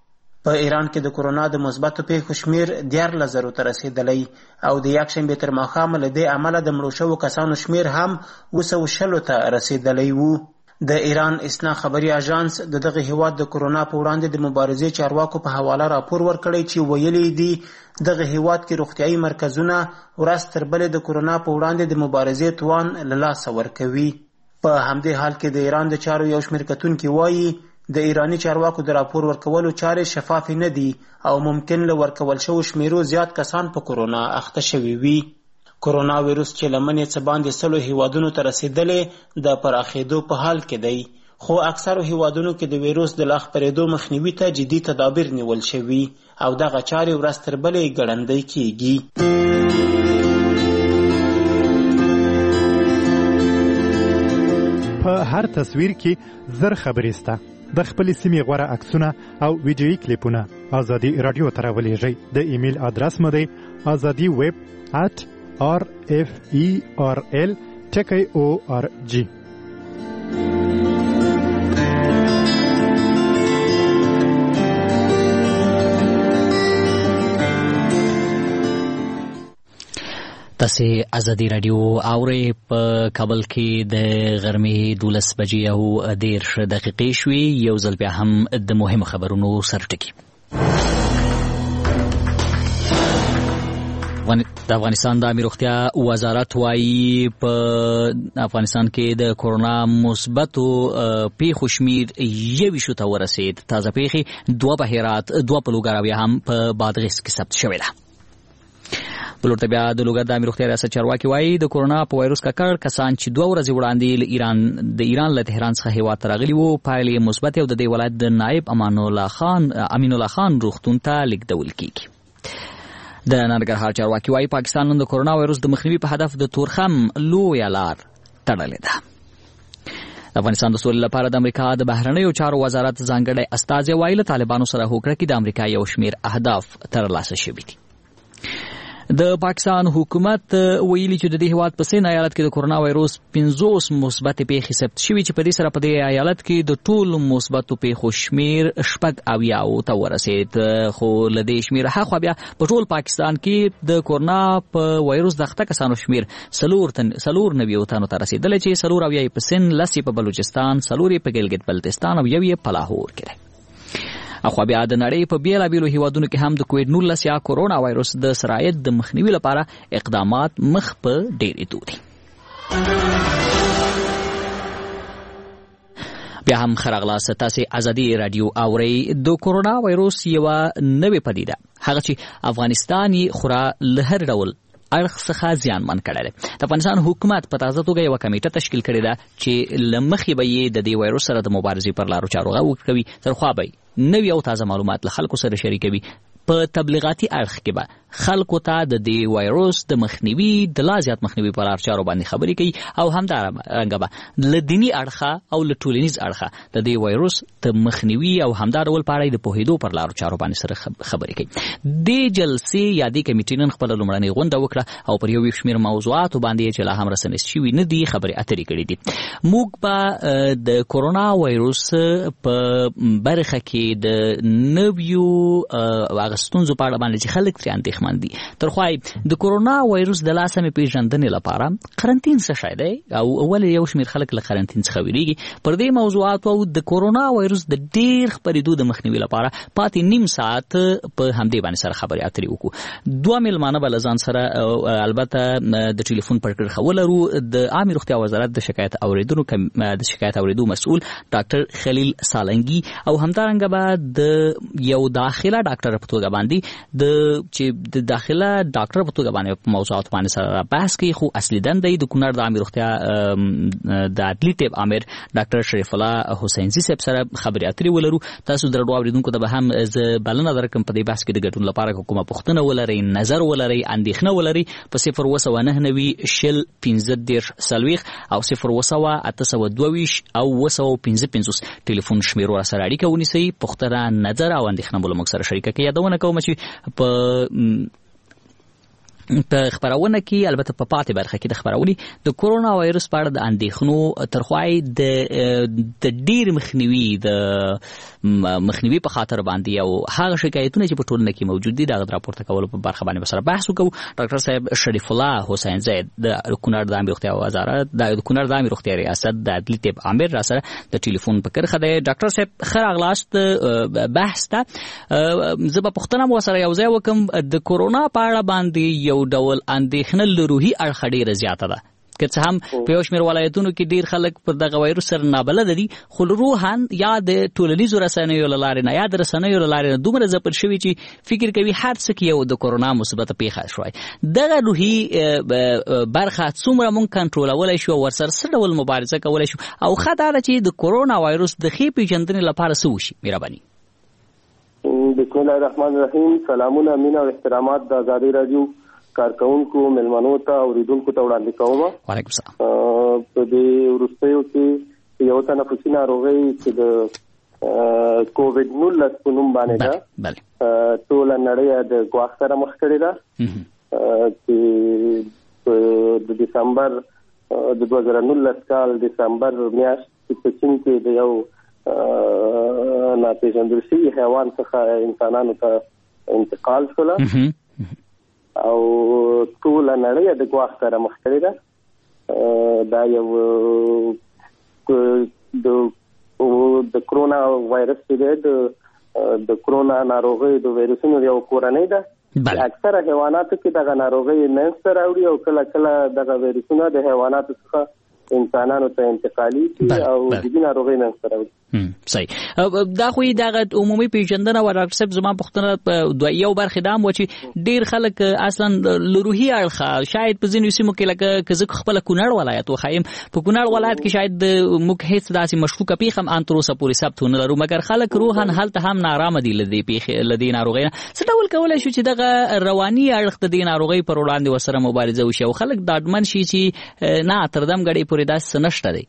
په ایران کې د کورونا د مثبتو پیښو شمیر دیارلس زرو ته رسېدلی او د یکشنبې تر ماښامه له دې امله د مړو شوو کسانو شمیر هم اوه سوه شلو ته رسېدلی و. د ایران اسنا خبري اژانس د دغه هیواد د کورونا په وړاندې د مبارزې چارواکو په حواله راپور ورکړی چې ویلي دي دغه هیواد کې روغتیایي مرکزونه ورځ تر بلې د کورونا په وړاندې د مبارزې توان له لاسه ورکوي. په همدې حال کې د ایران د چارو یو شمېر کتونکي وایي د ایراني چارواکو د راپور ورکولو چارې شفافې نه دي او ممکن له ورکول شوو شمیرو زیات کسان په کورونا اخته شوي وي. کورونا ویروس چې له منې څه باندې سلو هیوادونو ته رسېدلی د پراخېدو په حال کې دی، خو اکثرو هیوادونو کې د ویروس د لا خپرېدو مخنیوي ته جدي تدابیر نیول شوي او دغه چارې ورځ تر بلې ګړندۍ کیږي. په هر تصویر کې زر خبرې سته. د خپلې سیمې غوره عکسونه او ویډیویي کلیپونه ازادي راډیو ته راولېږئ. د ایمیل ادرس مو دی ازادي ویب ات آر اف ای آر ال ټکی او آر جی. تاسې ازادي راډیو اورئ. په کابل کې د غرمې دولس بجې او دېرش دقیقې شوې. یو ځل بیا هم د مهمو خبرونو سرټکي. د افغانستان د عامه روغتیا وزارت وایي په افغانستان کې د کورونا مثبتو پیښو شمیر یویشتو ته ورسېد. تازه پیښې دوه بهیرات دوه په لوګر او بیا هم په بادغیس کې ثبت شوې ده. بلور ته بیا د لوګر د عامه روغتیا ریاست چارواکي وایي د کورونا په وایروس ککړ کسان چې دوه ورځې وړاندې له ایران د ایران له تهران څخه هیواد ته راغلي وو پایلې مثبت او د دې ولایت د نایب امان الله خان امین الله خان روغتون ته لیږدول کیږي. د ننګرهار چارواکي وایي پاکستان نن د کورونا وایروس د مخنیوي په هدف د تورخم لویه لار تړلې ده. د افغانستان د سولې لپاره د امریکا د بهرنیو چارو وزارت ځانګړی استازی وایي له طالبانو سره هوکړه کې د امریکا یو شمیر اهداف ترلاسه شوي دي. د پاکستان حکومت ویلي چې د دې هیواد په سین ایالت کې د کورونا وایروس پنځوس مثبت پیښې ثبت شوي چې په دې سره په دې ایالت کې د ټولو مثبتو پیښو شمیر شپږ اویاو ته ورسېد. خو له دې شمیره هاخوا بیا په ټول پاکستان کې د کورونا په وایروس د اخته کسانو شمیر څلور تن څلور نوي تنو ته رسېدلی چې څلور اویا یې په سین، لس یې په بلوچستان، څلور یې په ګلګت بلتستان او یو یې په لاهور کې دی. اخوا بیا د نړۍ په بیلابیلو هیوادونو کې هم د کووډ نولس یا کورونا وایروس د سرایت د مخنیوي لپاره اقدامات مخ په ډېرېدو دي. بیا هم ښه راغلاست. تاسې ازادي راډیو اورئ. د کورونا وایروس یوه نوې پدیده هغه چې افغانستان یې خورا له هر ډول اړخ څخه زیانمن کړی دی. د افغانستان حکومت په تازه توګه یوه کمیټه تشکیل کړې ده چې له مخې به یې د دې وایروس سره د مبارزې پر لارو چارو غږ کوي، ترخوا به نوي او تازه معلومات له خلکو سره شریکوي. په تبلیغاتي اړخ کې به خلکو ته د دې وایروس د مخنیوي د لا زیات مخنیوي په لارو چارو باندې خبرې کوي او همدارنګه به له دیني اړخه او له ټولنیز اړخه د دې وایروس د مخنیوي او همدا ډول په اړه د پوهېدو پر لارو چارو باندې سره خبرې کوي. دې جلسې یا دې کمیټې نن خپله لومړنۍ غونډه وکړه او پر یو شمېر موضوعاتو باندې چې لا هم رسنیز شوي نه دي خبرې اترې کړې دي. موږ به د کورونا وایروس په برخه کې د نویو هغه ستونزو په اړه باندې چې خلک ترې اندېښمن دي. ترخوا د کورونا وایروس د لا سمې پیژندنې لپاره قرنطین څه شی دی او ولې یو شمېر خلک له قرنطین څخه ویریږي. پر دې موضوعاتو او د کورونا وایروس د ډېر خپرېدو د مخنیوي لپاره پاتې نیم ساعت په همدې باندې سره خبرې اترې وکړو. دوه میلمانه به له ځان سره البته د ټلیفون پر کړخه ولرو. د عامې روغتیا وزارت د شکایت اورېدونکو د شکایت اورېدو مسؤل ډاکټر خلیل سالنګي او همدارنګه به د یو داخله ډاکټر په توګه باندې د چې د داخله ډاکټر په توګه باندې په موضوعات باندې سره بحث کوي. خو اصلي دنده یې د کونړ د عامې روغتیا د عدلي ټیب امیر ډاکټر شریف الله حسینزي صاحب سره خبرې اترې ولرو. تاسو د راډیو اورېدونکو ته به هم زه بلنه درکړم په دې بحث کې د ګډون لپاره که کومه پوښتنه ولرئ، نظر ولرئ، اندېښنه ولرئ په صفر اووه سوه نهه نوي شل پنځه دېرش څلوېښت او صفر اووه سوه اته سوه دوه ویشت او اووه سوه پنځه پنځوس ټلیفون شمېرو را سره اړیکه ونیسئ. پوښتنه، نظر او اندېښنه به له موږ سره شریکه کړئ. یادونه کوم چې په په خبرونه کې البته په پاتې برخه کې د خبرونې د کرونا وایرس په اړه د اندېښنو ترخوای د د ډیر مخنیوي د مخنیوي په خاطر باندې او هغه شکایتونه چې په ټولنه کې موجود دي د راپورته کولو په برخه باندې سره بحث وکړو. ډاکټر صاحب شریف الله حسین زید د کونړ د عامه روغتیا وزارت د کونړ د عامه روغتیا ریاست د عدلي طب امیر را سره د ټلیفون په کرخه دی. ډاکټر صاحب خیر اغلاست بحث ته زه په پښتنه مو سره یو ځای وکم د کرونا په اړه باندې یو ډول اندېښنه لروحي اړخ ډیره زیاته ده که څه هم په یو شمېر ولایتونو کې ډیر خلک پر دغه وایرس سره نابلده دي خو روحاً یا د ټولنیزو رسنیو له لارې نه یا د رسنیو له لارې نه دومره ځپل شوي چې فکر کوي هر څه کې یو د کرونا مثبته پیښه شوی. دغه روحي برخه څومره مونږ کنټرولولی شو او ورسره څه ډول مبارزه کولی شو او ښه دا ده چې د کرونا وایرس د ښې پیژندنې لپاره څه وشي؟ مهرباني. بسم الله الرحمن الرحیم. سلامونه مینه او احترامات د ازادي راډیو کارکونکو ملمنو ته اوریدونکو ته وړاندې کوم. وعلیکم السلام. په دې وروستیو کې یو تنفسي ناروغي چې د کووډ نولس په نوم باندې ده ټول نړۍ د ګواښ سره مخ کړې ده چې د دسمبر د دوه زره نولس کال دسمبر میاشت په چین کې د یو ناپېژندل شوي حیوان څخه انسانانو ته انتقال شوله او ټول نړۍ د ګواښ سره مخ کړې ده. دا یو د کرونا وایرس چې د کرونا ناروغي د وایرسونو یو کورنۍ ده. اکثره حیواناتو کې دغه ناروغي منځته راوړي او کله کله دغه وایرسونه د حیواناتو څخه انسانانو ته انتقالي او د دې ناروغي منځته راوړي. صحیح. دا خو دغه عمومي پیژندنه و ډاکټر صاحب زما پوښتنه یو برخه دا و چې ډیر خلک اصلا لروحي اړخه شاید په ځینو سیمو کې لکه که زه خپل کونړ ولایت وخایم په کونړ ولایت کې شاید موږ هیڅ داسې مشکوکه پیښه هم ان تر اوسه پورې ثبت نه لرو مګر خلک روحاً هلته هم نارامه دي له دې پیښې له دې ناروغۍ نه. څه ډول کولی شو چې دغه رواني اړخ د دې ناروغۍ پر وړاندې ورسره مبارزه وشي او خلک ډاډمن شي چې نه تر دم ګړۍ پورې داسې څه نشته دی؟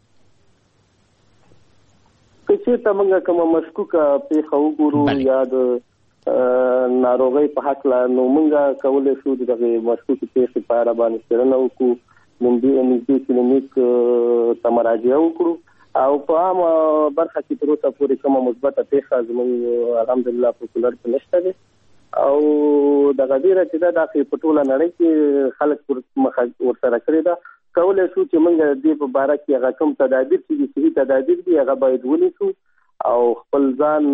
که چېرته موږ کومه مشکوکه پیښه وګورو یا د ناروغۍ په هکله نو موږ کولی شو د دغې مشکوکې پیښې په اړه باندې څېړنه وکړو، نږدې کلینیک ته مراجعه وکړو او په عامه برخه کې تر اوسه پورې کومه مثبته پیښه زموږ الحمدلله په کونړ کې نشته دی او دغه ډېره چې ده دا په ټوله نړۍ کې خلک مخه ورسره کړې ده. کولی شو چې موږ د دې په باره کې هغه کوم تدابیر چې دي صحي تدابیر دي هغه باید ونیسو او خپل ځان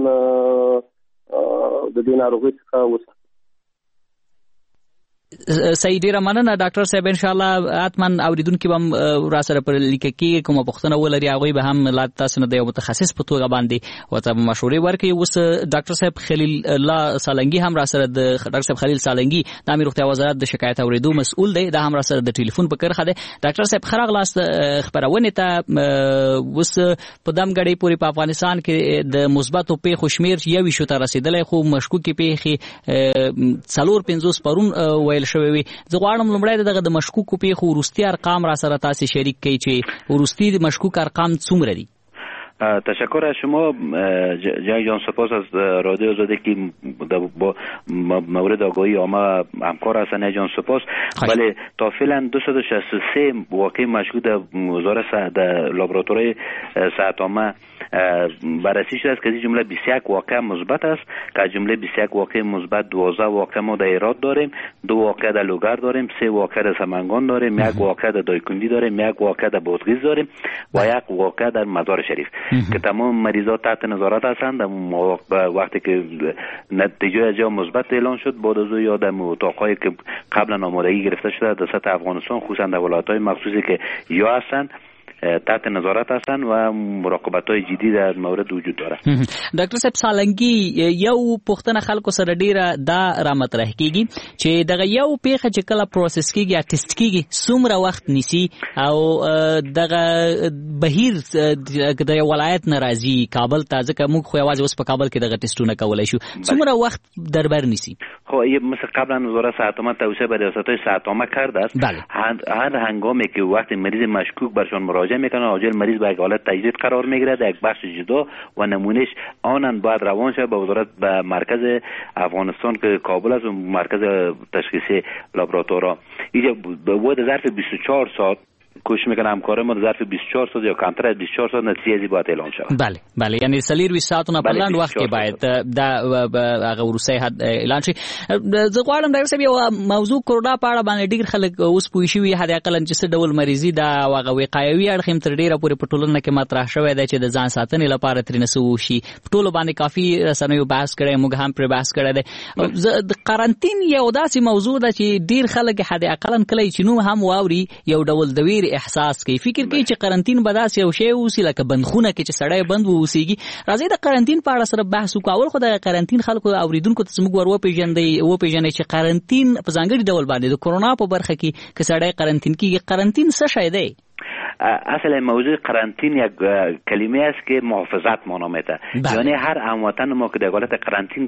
د دې ناروغۍ څخه وساتو. صحیح. ډیره مننه ډاکټر صاحب. ان شاء الله اتمن اوریدونکو به را سره پر لیک کې کومه پوښتنه ولري هغه به هم لا تاسو نه د یو متخصص په توګه باندې ورته مشورې ورکړي. اوس ډاکټر صاحب خلیل الله سالنګي هم را سره د ډاکټر صاحب خلیل سالنګي د امیر روغتیا وزارت د شکایت اوریدو مسؤل دی دا هم را سره د ټلیفون په کرخه دی. ډاکټر صاحب خراغ لاست خبرونه ته اوس په دم غړي پوری په افغانستان کې د مثبتو پیښو شمیر یو شو ته رسیدلای خو مشکوکې پیښې څلور پنځوس پرون ویل شوی وي. زه غواړم لومړی دغه د مشکوکو پیښو وروستي ارقام را سره تاسو شریک کړئ چې وروستي د مشکوک ارقام څومره دي؟ تشکر از شما جنگ جان، سپاس از رادیو آزادی که با مورد آگاهی عامه همکار هستن. جان سپاس. بله تا فعلا دویست و شصت و سه واقع مشکوک در وزارت در لابراتوری صحت عامه بررسی شده است که از جمله بیست و یک واقع مثبت است که از جمله بیست و یک واقع مثبت دوازده واقع ما در ایراد داریم، دو واقع در لوگر داریم، سه واقع در سمنگان داریم، یک واقع در دایکندی داریم، یک واقع در بادغیس داریم و یک واقع در مزار شریف که تمام مریضات تحت نظارت هستند. وقتی که نتیجه از جا مثبت اعلان شد بعد از او یادم اتاقایی که قبلا آمادگی گرفته شده در سطح افغانستان خصوصا در ولایت‌های مخصوصی که یا هستند تحت نظارت هستن و مراقبت‌های جدی در مورد وجود داره. ډاکټر صاحب سالنګي یو پښتنه خلکو سره ډیره دا را مطرح کیږي چې دغه یو پیښه چې کله پروسس کیږي یا ټیسټ کیږي څومره وخت نیسي او دغه بهیر د یو ولایت ناراضي کابل ته ځکه موږ خو یوازې اوس په کابل کې دغه ټیسټونه کولای شو څومره وخت دربر نیسي؟ خب مثل قبلا وزارت صحت عامه توصیه به ریاست‌های صحت عامه کرده است هر هنگامی که وقت مریض مشکوک برشان مراجعه مراجعه میکنه، عاجل مریض به یک حالت تجدید قرار میگیره در یک بخش جدا و نمونهش آنن باید روان شه به وزارت به مرکز افغانستان که کابل است و مرکز تشخیصی لابراتوارا. اینجا باید ظرف بیست و چهار ساعت کوشش میکنه همکار ما ظرف بیست و چهار ساعت یا کمتر از بیست و چهار ساعت نتیجه باید اعلان شود. بله بله، یعنی سلیر بیست ساعتونه په لاندې وخت کې باید دا هغه وروستی حد اعلان شي. زه غواړم ډاکټر صاحب یو موضوع کورونا په اړه باندې ډېر خلک اوس پوه شوي، حد اقل چې څه ډول مریضي دا هغه وقایوي اړخ هم تر ډېره پورې په ټولنه کې مطرح شوی دی چې د ځان ساتنې لپاره ترېنه څه وشي. په ټولو باندې کافي رسنیو بحث کړی، موږ هم پرې بحث کړی دی. د قرنطین یو داسې موضوع ده چې ډېر خلک حد اقل کله چې نوم هم واوري یو ډول د ویر احساس کوي، فکر کوي چې قرنطین به داسې یو شی اوسي لکه بندخونه کې چې سړی بند ووسیږي. راځئ د قرنطین په اړه سره بحث وکړو. اول خو د قرنطین خلکو اوریدونکو ته زموږ ور وپېژندئ وپېژنئ چې قرنطین په ځانګړي ډول باندې د کورونا په برخه کې که سړی قرنطین کېږي، قرنطین څه شی دی؟ اصل موضوع قرنطین یک کلمه است که محافظت معنا میده، یعنی هر هموطن ما که در حالت قرنطین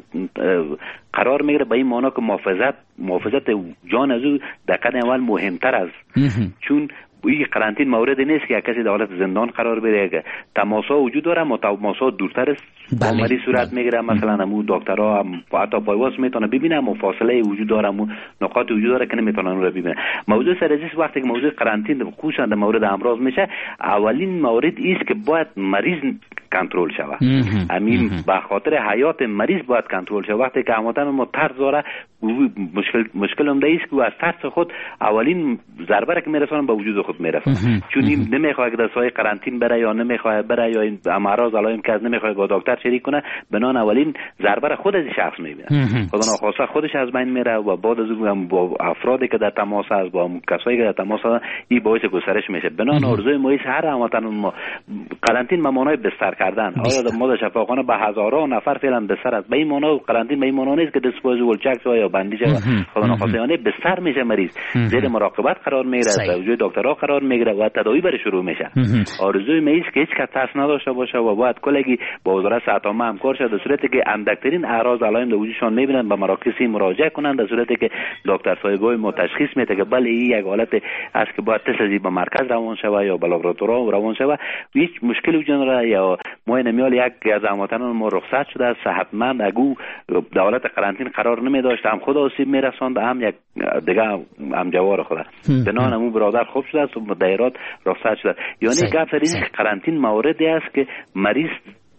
قرار میگیره به این معنا که محافظت محافظت جان از او در قدم اول مهمتر است. چون این قرنطین موردی نیست که کسی در حالت زندان قرار بگیره، تماس‌ها وجود داره اما تماس‌ها دورتر است با مریض صورت میگیره. مثلا همو دکترها حتی پایواز میتونه ببینه اما فاصله وجود داره، همو نقاط وجود داره که نمیتونن اون رو ببینه. موضوع سرزیست وقتی که موضوع قرنطین خصوصا در مورد امراض میشه، اولین مورد است که باید مریض کنترل شود. همین به خاطر حیات مریض باید کنترل شود. وقتی که هموطن ما ترس داره، مشکل مشکل هم است که از ترس خود اولین ضربه را که میرسونه به وجود خود میرسونه. چون این نمیخواد که در سایه قرنطین بره یا نمیخواد بره یا این امراض علائم که از نمیخواد با دکتر شریک کنه، بنان اولین ضربه را خود از شخص میبینه. خدا ناخواسته خودش از بین میره و بعد از اون با افرادی که در تماس هست با کسایی که در تماس هستن این باعث گسترش میشه. بنان آرزوی ما است هر هموطن ما قرنطین به معنای بستر کردن. آیا ما در شفاخانه به هزاران نفر فعلا بستر است. به این معنی قرنطین به این معنی نیست که دیسپوزیبل چک یا بندیج خدا ناخواسته یعنی بستر میشه مریض، زیر مراقبت قرار میگیره، توجه دکترها قرار میگیره و تداوی برای شروع میشه. آرزوی ما است که هیچ کس ترس نداشته باشه و باید کلگی با وزارت صحت عامه همکار شد در صورتی که اندکترین اعراض علائم در وجودشان میبینن به مراکز مراجعه کنند، در صورتی که دکتر صاحبای ما تشخیص میده که بله این یک حالت است که باید تسازی به مرکز روان شود یا به لابراتوار روان شود، هیچ مشکلی وجود نداره. یا ما نمیال یک از هموطنان ما رخصت شده صحتمند اگو در حالت قرنطین قرار نمیداشت، هم خود آسیب میرساند هم یک دیگه هم جوار خود بنان همون برادر خوب شده است و دایرات رخصت شده. یعنی گپ در این قرنطین موردی است که مریض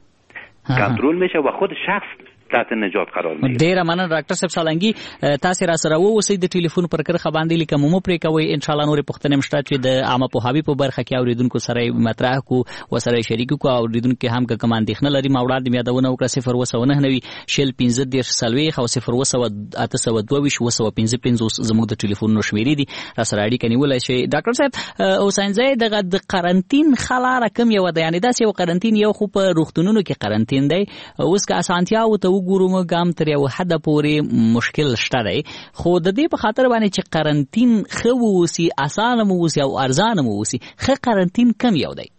کنترل میشه و خود شخص تحت نجات قرار میگیره. ډیره مننه ډاکټر صاحب سالنګي، تاسو را سره ووسئ د ټلیفون پر کرخه باندې لیکم مو پرې کوي ان شاء الله نور پښتنه مشته چې د عامه پوهاوی په برخه کې اوریدونکو سره مطرح کو و سره شریک کو اوریدونکو هم که کمان دیخنه لري ما وړاندې میادونه وکړه صفر وسو نه نوي شل پنځه دیر سلوي خو صفر وسو اته سو دوه وسو پنځه پنځه زموږ د ټلیفون نو شمیرې دي را سره اړیکه نیولای شي. ډاکټر صاحب حسین زید د قرنطین خلا رقم یو د یعنی داس یو قرنطین یو خو په روغتونونو کې قرنطین دی، اوس که اسانتیا او ته وګورم ګام تر یو حد پورې مشکل شته دی، خو د دې په خاطر باندې چې قرنطین خو وسی اسانه مو وسی او ارزانه مو وسی، خو قرنطین کم یو دی.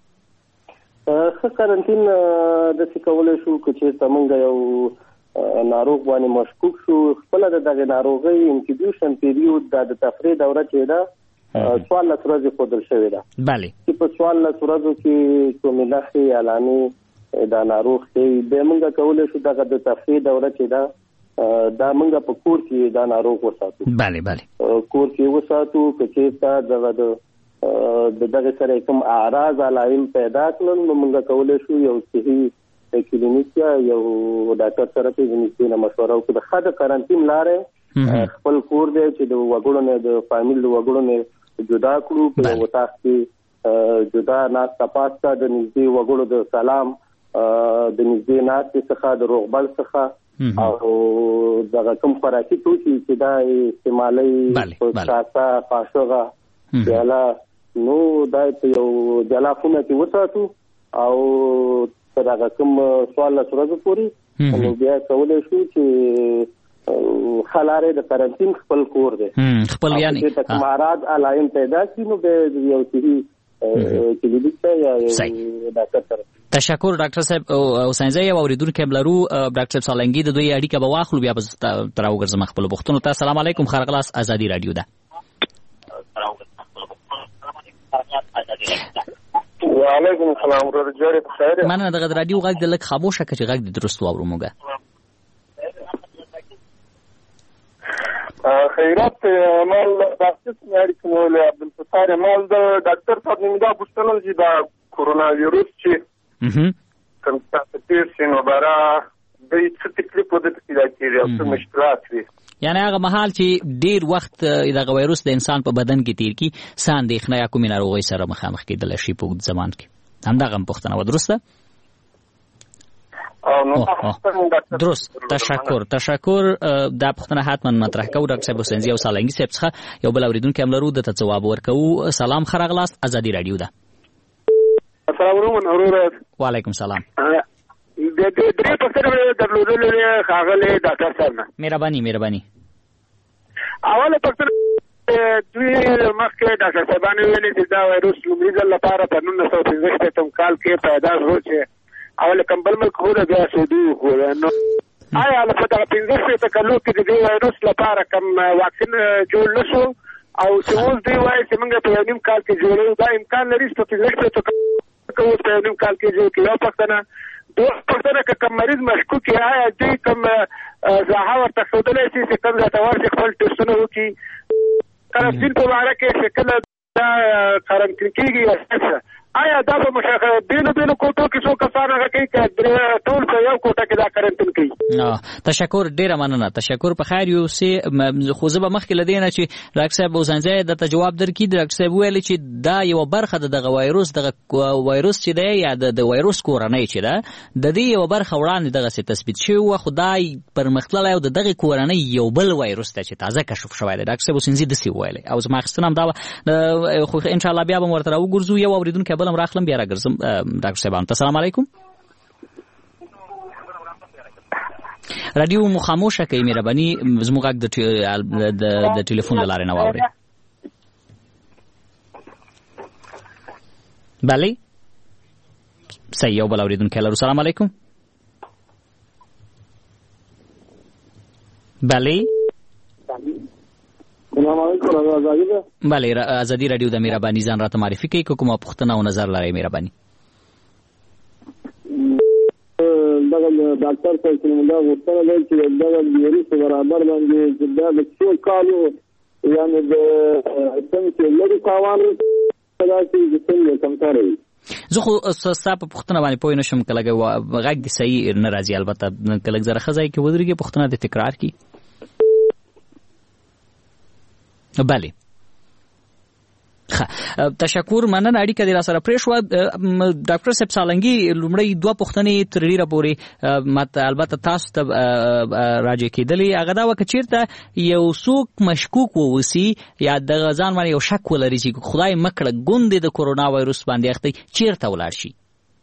خو قرنطین د څه کولای شو چې تمنګ یو ناروغ باندې مشکوک شو خپل دغه ناروغي انکیوبیشن پیریود د تفریح دوره کې دا سوال لسرځي خودل شوی دا. بله چې په سوال لسرځو کې کومه نخي اعلاني دا ناروغ دی به موږ کولای شو دغه د تفریح دوره کې دا دا موږ په کور کې دا ناروغ وساتو. بله بله کور کې وساتو چې تا دغه د دغه سره کوم اعراض علائم پیدا کړل نو موږ کولای شو یو صحیح کلینیک یا یو ډاکټر سره په ځینې مشوره وکړو. د خاطر قرنطین لارې خپل کور دی چې د وګړو نه د فامیل وګړو نه جدا کړو په وطاق کې جدا ناس تپاستا د نږدې وګړو د سلام د نږدې ناس څخه د روغبل څخه او دغه کوم خوراکي توکي چې دا استعمالي په ساسا پاشوغه یالا نو دا یو جلافونه کې وساتو او دغه کوم سوال سره پوری نو بیا کولای شو چې خلاره د قرنطین خپل کور دی خپل یعنی چې تکمارات علائم پیدا شي نو به یو صحیح کلینیک یا یو ډاکټر سره. تشکر ډاکټر صاحب حسین زئی او اوریدونکو بلرو ډاکټر صاحب سالنګي د دوی اړیکه به واخلو بیا به تر وګرځم خپل بوختونو ته. السلام علیکم خرغلاس ازادي رادیو ده. وعلیکم السلام ورته جوړه په خیر مننه دغه رادیو غږ د لک خاموشه کچ غږ د درست واورو موږ خیرات مال تاسو نه کومه عبد الفتاح مال د ډاکټر صاحب نیمه پوښتنه چې دا کورونا وایروس چې کوم څه تیر شنو برا د څه تکلیف ودته پیدا کیږي او څه مشکلات وي یعنی هغه محل چې ډیر وخت دغه وایروس د انسان په بدن کې تیر کی سان د اخنا یا کومې ناروغي سره مخامخ کېدل شي په وخت زمان کې همدغه پوښتنه و درسته درست تشکر تشکر دا پوښتنه حتما مطرح کوو ډاکټر صاحب حسین زیو سالنګي صاحب څخه یو بل اوریدونکو هم لرو د ته جواب ورکوو سلام خرغلاست ازادي رادیو ده السلام علیکم اورور وعلیکم سلام د دې درې پښتنه درلودلې خاغله ډاکټر صاحب نه مهرباني مهرباني اوله پښتنه دوی مخکې ډاکټر صاحبانه ویلي چې دا وایروس لومړي ځل لپاره په نولس سوه پنځه شپږم کال کې پیدا شو چې اوله کمبل ملک هو د سعودي خو نو آیا له پټه پنځه شپږ کلو کې د دې وایروس لپاره کوم واکسین جوړ نشو او چې اوس دی وایي چې موږ په نیم کال کې جوړو دا امکان لري چې په پنځه شپږ کلو په نیم کال کې جوړ کړو پښتنه دوه پښتنه که کوم مریض مشکوک یا دې کوم زاهه ورته ښودلی شي چې کوم ځای ته ورشي خپل ټسټونه وکړي قرنطین په باره کې چې کله دا قرنطین کېږي آیا دا به مشخص بیلو بیلو کوټو کې څو کسان هغه کوي چې ټول په یو کوټه کې دا قرنطین کوي تشکر ډیره مننه تشکر په خیر یو سي خو زه به مخکې لدینه چې ډاکټر صاحب وزنځي د ته جواب درکې ډاکټر صاحب ویل چې دا یو برخه دغه وایروس دغه وایروس چې دی یا د وایروس کورنۍ چې ده د دې یو برخه وړاندې دغه څه تثبیت شوی و خدای پرمختللی او دغه کورنۍ یو بل وایروس ته چې تازه کشف شوی دی ډاکټر صاحب وسنځي د سی ویل او زما خستنم دا خو ان شاء الله بیا به ورته راوګرځو یو اوریدونکو بل راخلم بیا راګرځم ډاکټر صاحب السلام علیکم رادیو مو خاموشه کوي مهرباني زموږ غږ د د ټلیفون لاره نه واوري بله صحیح یو بل اوریدونکو لرو السلام علیکم بله سلام علیکم ازادي ده بله ازادي رادیو د مهرباني ځان راته معرفي کوي کومه پوښتنه او نظر لري مهرباني دغه ډاکټر صاحب چې موږ غوښتنه لري چې دغه ویروس برابر باندې چې دا د څو کالو یعنی د څنګه لري کاوانو تاسو د څنګه کمتاري زه خو تاسو په پوښتنه باندې پوه نشم کله غږ دې صحیح نه راځي البته کله زره خزای کې ودرېږي پوښتنه د تکرار کی بله تشکر مننه اړیکه دې را سره پرې شوه ډاکټر صاحب سالنګي لومړی دوه پوښتنې تر ډېره پورې ماته البته تاسو ته راجع کېدلې هغه دا وه که چېرته یو څوک مشکوک واوسي یا د ځان باندې یو شک ولري چې خدای مه کړه ګوندې د کورونا وایروس باندې اخته چېرته ولاړ شي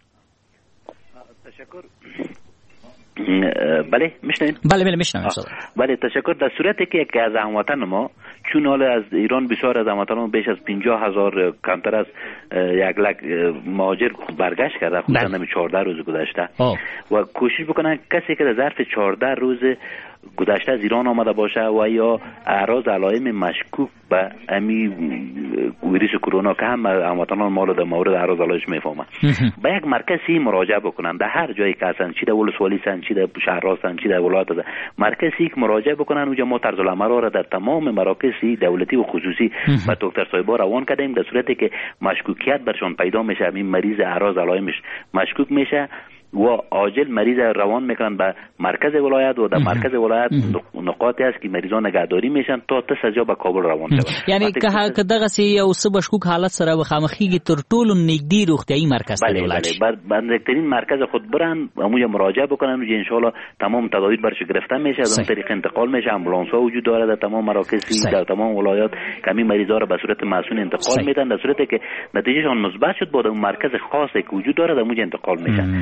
بله میشنوید؟ بله بله میشنویم بله تشکر. در صورتی که یکی از هموطن ما چون حالا از ایران بسیار از هموطنان بیش از پنجاه هزار کمتر از یک لک مهاجر برگشت کرده خصوصا نمی چهارده روز گذشته و کوشش بکنن کسی که در ظرف چهارده روز گذشته از ایران آمده باشه و یا اعراض علائم مشکوک به امی ویروس کرونا که هم هموطنان ما رو در مورد اعراض علائمش میفهمن به یک مرکزی مراجعه بکنن در هر جایی که هستن، چی در ولسوالی هستن، چی در شهر هستن، چی در ولایت هستن، مرکزی که مراجعه بکنن اونجا ما طرز العمل را در تمام مراکز دولتی و خصوصی و دکتر صاحبا روان کردیم. در صورتی که مشکوکیت برشون پیدا میشه، این مریض اعراض علائمش مشکوک میشه و عاجل مریض روان میکنن به مرکز ولایت و در مرکز ولایت نقاطی است که مریضان نگهداری میشن تا تس از جا به کابل روان شون. یعنی که دغه سی یو څه مشکوک حالت سره مخامخیږي تر ټولو نږدې روغتیايي مرکز ته ولاړ. بله بله نزدیکترین مرکز خود برن اونجا مراجعه بکنن، اونجا ان شاء الله تمام تدابیر برش گرفته میشه، از اون طریق انتقال میشه. آمبولانس ها وجود داره در تمام مراکز در تمام ولایات که همین مریضا رو به صورت مسئول انتقال میدن. در صورتی که نتیجهشون مثبت شد با اون مرکز خاصی که وجود داره در اونجا انتقال میشن. در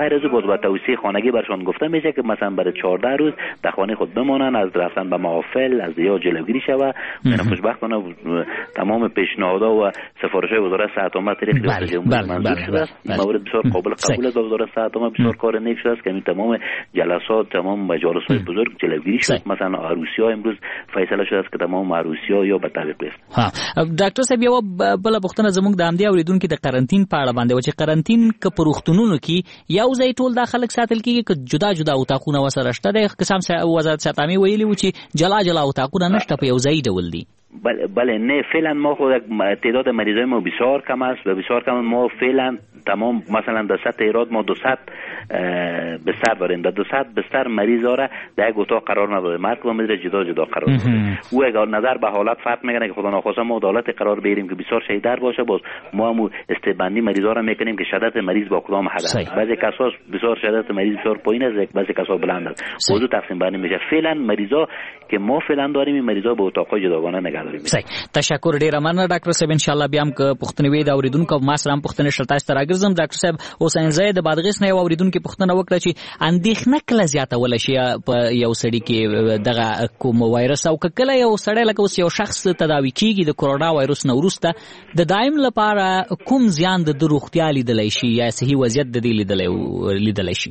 آخر روز باز با توصیه خانگی برشان گفته میشه که مثلا برای چهارده روز در خانه خود بمانن، از رفتن به محافل از یا جلوگیری شوه. من خوشبختانه تمام پیشنهادها و سفارش‌های وزارت صحت عامه طریق ریاست جمهوری منظور شده است. مورد بسیار قابل قبول است. وزارت صحت عامه بسیار کار نیک شده است که تمام جلسات، تمام مجالس‌های بزرگ جلوگیری شد. مثلا عروسی‌ها امروز فیصله شده است که تمام عروسی‌ها یا به تعویق بست. ها ډاکټر صاحب یو بل پوښتنه زموږ د امدی اوریدونکو د قرنټین په اړه باندې و چې قرنټین ک پروختونونو کې یو ځای ټول داخلك ساتل کیږي ک جدا جدا اوتاقونه وسره شته د قسم وزارت صحت عامه ویلي و چې جلا جلا اوتاقونه نشته په یو ځای ډول دي. بله بله نه فعلا ما خود تعداد مریضای ما بسیار کم است و بسیار کم. ما فعلا تمام مثلا در سطح ایراد ما دو صد بستر داریم. در دو صد بستر مریض داره در یک اتاق قرار نداره. مرد و مریض جدا جدا قرار داره. او اگر نظر به حالت فرق میکنه که خدا ناخواسته ما عدالت قرار بگیریم که بسیار شدید باشه، باز ما هم استبندی مریضا را میکنیم که شدت مریض با کدام حد است. بعضی کسا بسیار شدت مریض بسیار پایین است، بعضی کسا بلند است. موضوع تقسیم بندی میشه. فعلا مریضا که ما فعلا داریم این مریضا به اتاقای جداگانه نگهداری میشه. تشکر ډیر مننه ډاکټر صاحب. ان شاء الله بیا هم پښتنې وې دا اوریدونکو ما سره هم پښتنې شرطاش تر راګرځم. ډاکټر صاحب حسین زید د بادغیس نه یو اوریدونکو پښتنه وکړه چې اندېښنه کله زیاته ول شي په یو سړی کې دغه کوم وایرس او کله یو سړی لکه اوس یو شخص تداوی کیږي د کورونا وایرس نه وروسته د دایم لپاره کوم زیان د روغتیا لیدلای شي یا صحي وضعیت د دې لیدلای لیدلای شي؟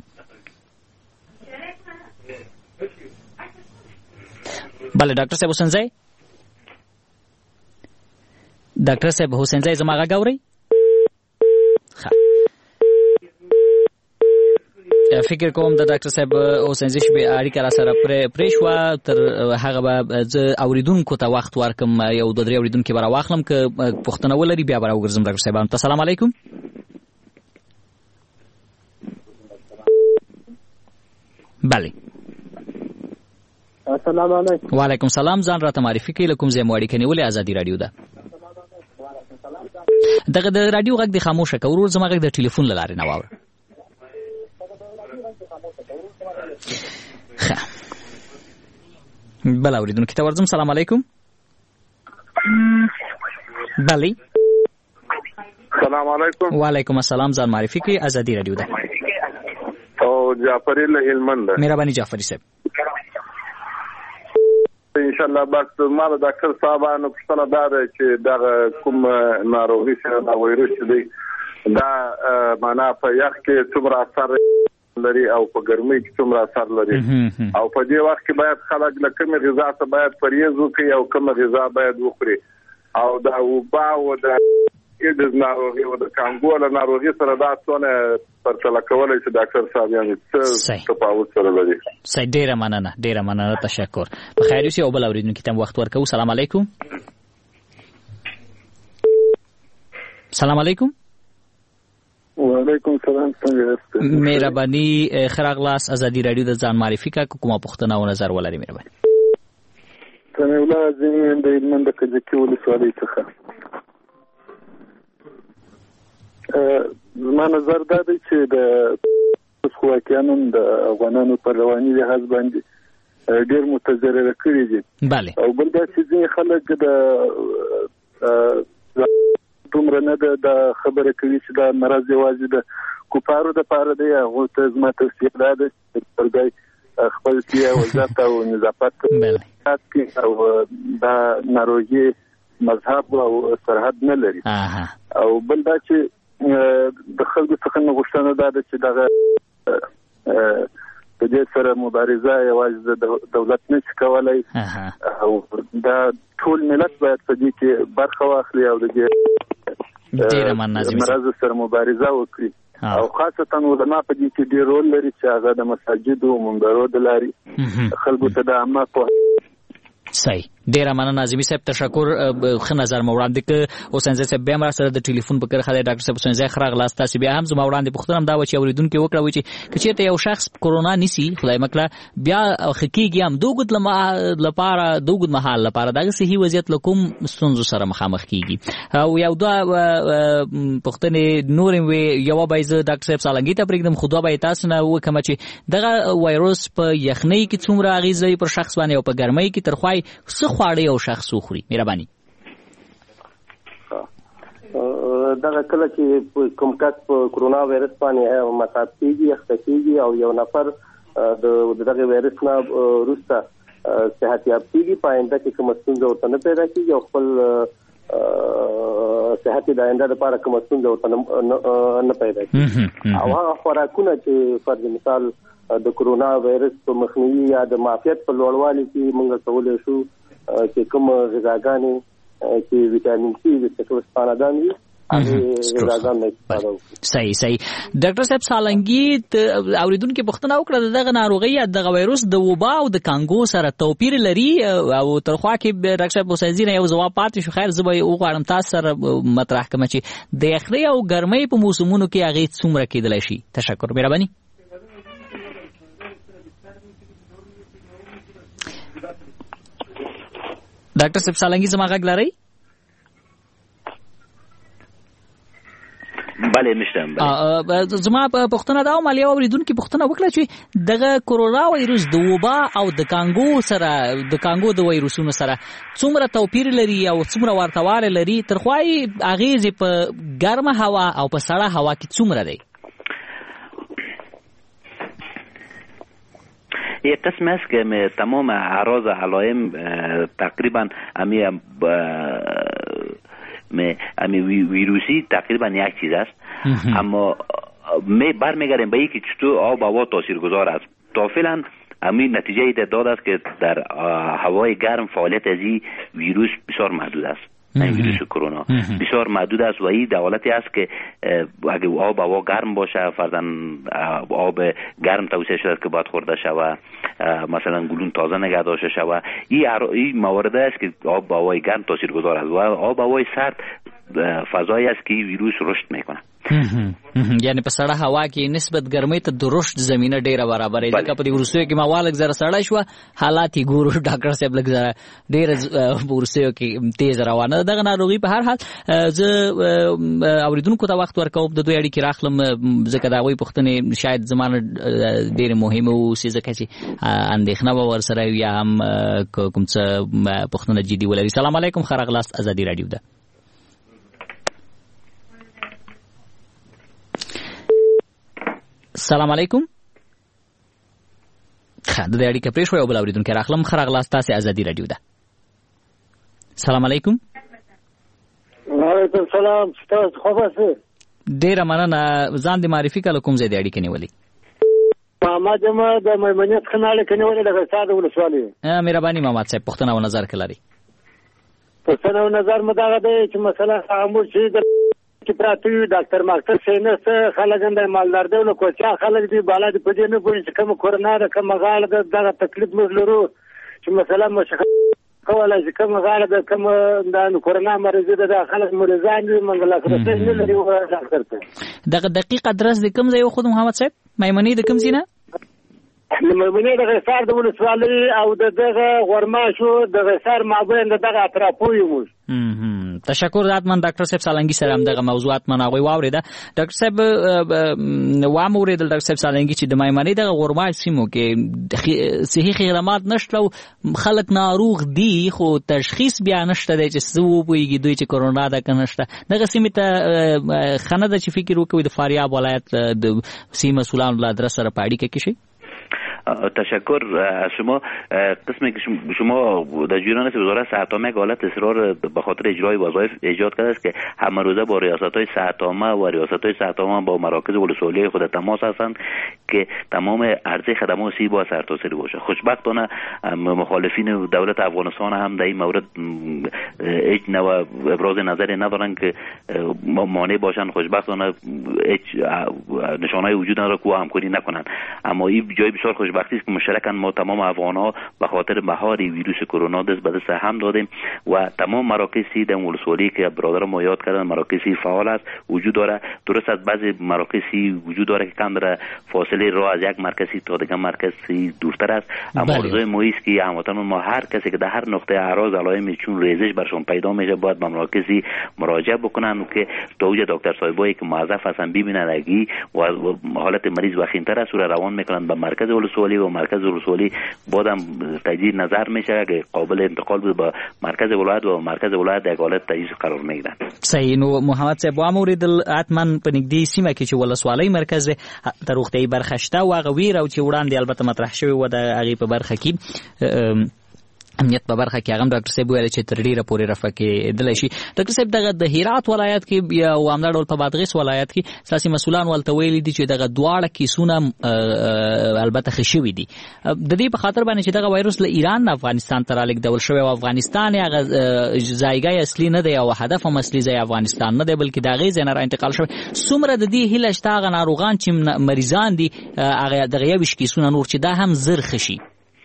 بله ډاکټر صاحب حسین زید ډاکټر صاحب حسین زای زما غږ اورئ؟ فکر کوم د ډاکټر صاحب حسین زای شپې اړیکه را سره پرې شوه. تر هغه به زه اوریدونکو ته وخت ورکم، یو دوه درې اوریدونکي به راواخلم که پوښتنه ولري بیا به راوګرځم. ډاکټر صاحبانو ته السلام علیکم. بله السلام علیکم. وعلیکم سلام. ځان راته معرفي کړئ له کوم ځای مو اړیکه نیولې؟ ازادي راډیو ده. دغه د رادیو غږ د خاموشه که ورور زما غږ د ټلیفون له لارې نه واوره. ښه بله اورېدونکي ته ورځم. سلام علیکم. بله سلام علیکم. وعلیکم السلام. ځان معرفي کړئ. ازادي راډیو ده. او جعفری له هلمند ده. مهرباني جعفری صاحب. انشاءالله بس ما د ډاکټر صاحبانو پوښتنه دا ده چې دغه کوم ناروغي سره دا وایرس دی دا معنا په یخ کې څومره اثر لري او په ګرمۍ کې څومره اثر لري او په دې وخت کې باید خلک له کومې غذا څخه باید پرهیز وکړي او کومه غذا باید وخوري او دا وبا او د ایډز ناروغي او د کانګو ناروغي سره دا څونه پرتله کولای شي ډاکټر صاحب یعنی څه تفاوت سره لري؟ صحیح. ډیره مننه ډیره مننه. تشکر. په خیر اوسئ او بل اوریدونکو ته وخت ورکوو. سلام علیکم. سلام علیکم. وعلیکم سلام. څنګه یاست؟ مهرباني خراغلاس. ازادي راډیو د ځان معرفي کا کومه پوښتنه او نظر ولري؟ مهرباني. څنګه ولازم د هلمند کې چې ولسوالۍ څخه زما نظر دا دی چې د خواکیانو د افغانانو په رواني لحاظ باندې ډېر متضرره کړي دي. بله. او بل دا چې ځینې خلک د دومره نه د خبره کوي چې دا مرض یوازې د کفارو دپاره دی. هغو ته زما توصیه دا ده چې پرځای خپل صحي وضعیت او نظافت کړي او دا ناروغي مذهب او سرحد نه لري. او بل دا چې د خلکو څخه نه غوښتنه دا ده چې دغه په دې سره مبارزه یوازې د دولت نشي کولی او دا ټول ملت باید په دې کې برخه واخلي او د دې مرض سره مبارزه وکړي او خاصتا علما په دې کې ډېر رول لري چې هغه د مساجدو او منبرو د لارې خلکو ته د عامه پوهه. صحیح. ډیره مننه ناظمي صاحب. تشکر. ښه نظر مو وړاندې کړ. حسین زی صاحب بیا هم را سره د ټلیفون په کرښه دی. ډاکټر صاحب حسین زی ښه راغلاست. تاسو بیا هم زما وړاندې پوښتنه هم دا وه چې اورېدونکي وکړه وایي چې که چېرته یو شخص کورونا نیسي خدای مکړه بیا ښه کېږي هم د اوږد لپاره د اوږد مهال لپاره د هغه صحي وضعیت له کوم ستونزو سره مخامخ کېږي. او یو دوه پوښتنې نورې وې. یوه به یې زه ډاکټر صاحب سالنګي ته پرېږدم خو دوه به یې تاسو نه وکړم چې دغه وایرس په یخنۍ کې څومره اغېز لري پر شخص باندې او په ګرمۍ کې تر خوای څه خواړه یو شخص وخوري؟ مهرباني. دغه کله چې کوم کس په کرونا وایرس باندې مصاب کیږي اخته کیږي او یو نفر د دغه وایرس نه وروسته صحت یاب کیږي په آینده کې کوم ستونزه ورته نه پیدا کیږي او خپل صحت د آینده لپاره کوم ستونزه ورته نه پیدا کیږي او هغه خوراکونه چې فرض مثال د کرونا وایرس په مخنیوي یا د معافیت په لوړوالي کې موږ کولای شو چې کوم غذاګانې چې ویټامین سی د څخه سپانادان وي صحیح صحیح ډاکټر صاحب سالنګي اوریدونکو پوښتنه وکړه دغه ناروغي دغه وایروس د وبا او د کانګو سره توپیر لري او ترخوا کې ډاکټر صاحب وسایزینه یو جواب پاتې شو خیر زه به وغواړم تاسو سره مطرح کوم چې د یخنۍ او ګرمۍ په موسمونو کې هغه څومره کېدلی شي. تشکر مهرباني. ډاکټر صاحب سالنګي زما غږ لرئ؟ بله نشته. زما پوښتنه دا و مالیا اوریدونکو پوښتنه وکړه چې دغه کرونا وایروس د وبا او د کانګو سره د کانګو د وایروسونو سره څومره توپیر لري او څومره ورتهوالی لري ترخوای اغیزې په ګرمه هوا او په سړه هوا کې څومره دی؟ یه قسم است که تمام اعراض علائم تقریبا امی امی ویروسی تقریبا یک چیز است اما می برمیگردیم به اینکه چطور آب و هوا تاثیرگذار است. تا فعلا امی نتیجه داده است که در هوای گرم فعالیت از این ویروس بسیار محدود است. این ویروس کرونا بسیار محدود است و این دولتی است که اگه آب هوا گرم باشه فرضاً آب گرم توصیه شده که باید خورده شود مثلا گلون تازه نگه داشته شود. این این موارد است که آب هوای گرم تاثیرگذار است و آب هوای سرد فضایی است که ویروس رشد میکنه. یعنی په سړه هوا کې نسبت ګرمۍ ته د رشد زمینه ډیره برابرې ده. ځکه په دې وروستیو کې ماوا لږ زره سړه شوه حالات یې ګورو ډاکټر صاحب لږ زره ډیره په وروستیو کې تیز روانه ده. دغه ناروغي په هر حال زه اوریدونکو ته وخت ورکوم د دوی اړیکې راخلم ځکه د هغوی پوښتنې شاید زما نه ډېرې مهمې واوسي ځکه چې اندېښنه به ورسره وي یا هم کوم څه پوښتنه جدي ولري. سلام علیکم ښه راغلاست ازادي راډیو ده. سلام علیکم. خا د دې اړیکه پرې شو یو بل اوریدونکو راخلم ښه راغلاست تاسې ازادي راډیو ده. سلام علیکم. وعلیکم السلام. تاسو خو به ډیره مننه. ځان دې معرفي کړه کوم ځای دې اړیکه نیولې؟ محمد جمع د میمنیت خناله کې نیولې د غساد ولسوالۍ. مهرباني محمد صاحب پوښتنه او نظر کړئ. پوښتنه او نظر مداغه دی چې مثلا عامل شي د چې پراته ډاکټر ماکتر سینس خلک اندای مالدار دی نو کوچا خلک دی بالا دی په دې نه پوهې چې کوم کورنا ده کوم غاړه ده دغه تکلیف موږ لرو چې مثلا مشخص کولای چې کوم غاړه ده کوم د کورنا مریض ده خلک مریضان دي موږ لا خلاص نه لري ډاکټر ته دغه دقیق ادرس د کوم ځای خو محمد صاحب میمنی د کوم ځای نه میمنی د غسار د ولسوالۍ او دغه غورما شو د غسار مابین دغه اطرافو یو. تشکر ذاتمن ډاکټر صاحب سالنګي سره هم دغه موضوعات مناغوي واوریده. ډاکټر صاحب وام اوریدل ډاکټر صاحب سالنګي چې د مایمنې دغه غورما سیمو کې صحي خدمات نشته او خلک ناروغ دي خو تشخیص بیا نشته دی چې څه وپوهېږي دوی چې کرونا ده که نشته. دغه سیمې ته ښه نه ده چې فکر وکوي د فاریاب ولایت د سیمه مسئولانو له ادرس سره په اړیکه کې شي؟ تشکر از شما. قسمی که شما در جریان است وزارت صحت عامه حالت اصرار به خاطر اجرای وظایف ایجاد کرده است که همه روزه با ریاست‌های صحت عامه و ریاست‌های صحت عامه با مراکز ولسوالی خود تماس هستند که تمام عرضه خدمات سی با سرتاسری باشه. خوشبختانه مخالفین دولت افغانستان هم در این مورد هیچ نوع ابراز نظری ندارند که مانع باشند. خوشبختانه هیچ نشانه‌ای وجود نداره که همکاری نکنند. اما این جای بسیار خوش وقتی است که مشترکاً ما تمام افغان‌ها به خاطر مهار ویروس کرونا دست به دست هم دادیم و تمام مراکزی در ولسوالی که برادر ما یاد کردن مراکزی فعال است وجود داره. درست است بعضی مراکزی وجود داره که کم داره فاصله راه از یک مرکزی تا دیگر مرکزی دورتر است. اما آرزوی ما است که هموطنان ما هر کسی که در هر نقطه اعراض علائم چون ریزش بر برشون پیدا میشه باید به مراکزی مراجعه بکنن که تا اونجا دکتر صاحبایی که موظف هستن ببینن اگه حالت مریض وخیم‌تر است رو روان میکنن به مرکز ولسوالی و مرکز ولسوالی بعدم تجدید نظر میشه که قابل انتقال بود به مرکز ولایت و مرکز ولایت یک حالت تجهیز قرار میگیرن. صحیح. نو محمد صاحب واموریدل حتما په نږدې سیمه کې چې ولسوالۍ مرکز د روغتیايي برخه شته او هغه ویره چې وړاندې البته مطرح شوی و د هغې په برخه کې امنیت په برخه کې هغه ډاکټر صاحب ویل چې تر ډیره پورې رفع کېدلی شي. ډاکټر صاحب دغه د هرات ولایت کې او همدا ډول په بادغیس ولایت کې سیاسي مسؤلان ولته ویلي دي چې دغه دواړه کیسونه البته ښه شوي دي د دې په خاطر باندې چې دغه وایروس له ایران نه افغانستان ته رالیږدول شوی او افغانستان هغه ځایګی اصلي نه دی او هدف هم اصلي ځای افغانستان نه دی بلکې د هغې ځای نه را انتقال شوی. څومره د دې هیله شته هغه ناروغان چې مریضان دي هغه دغه یویشت کیسونه نور چې دا هم زر ښه شي؟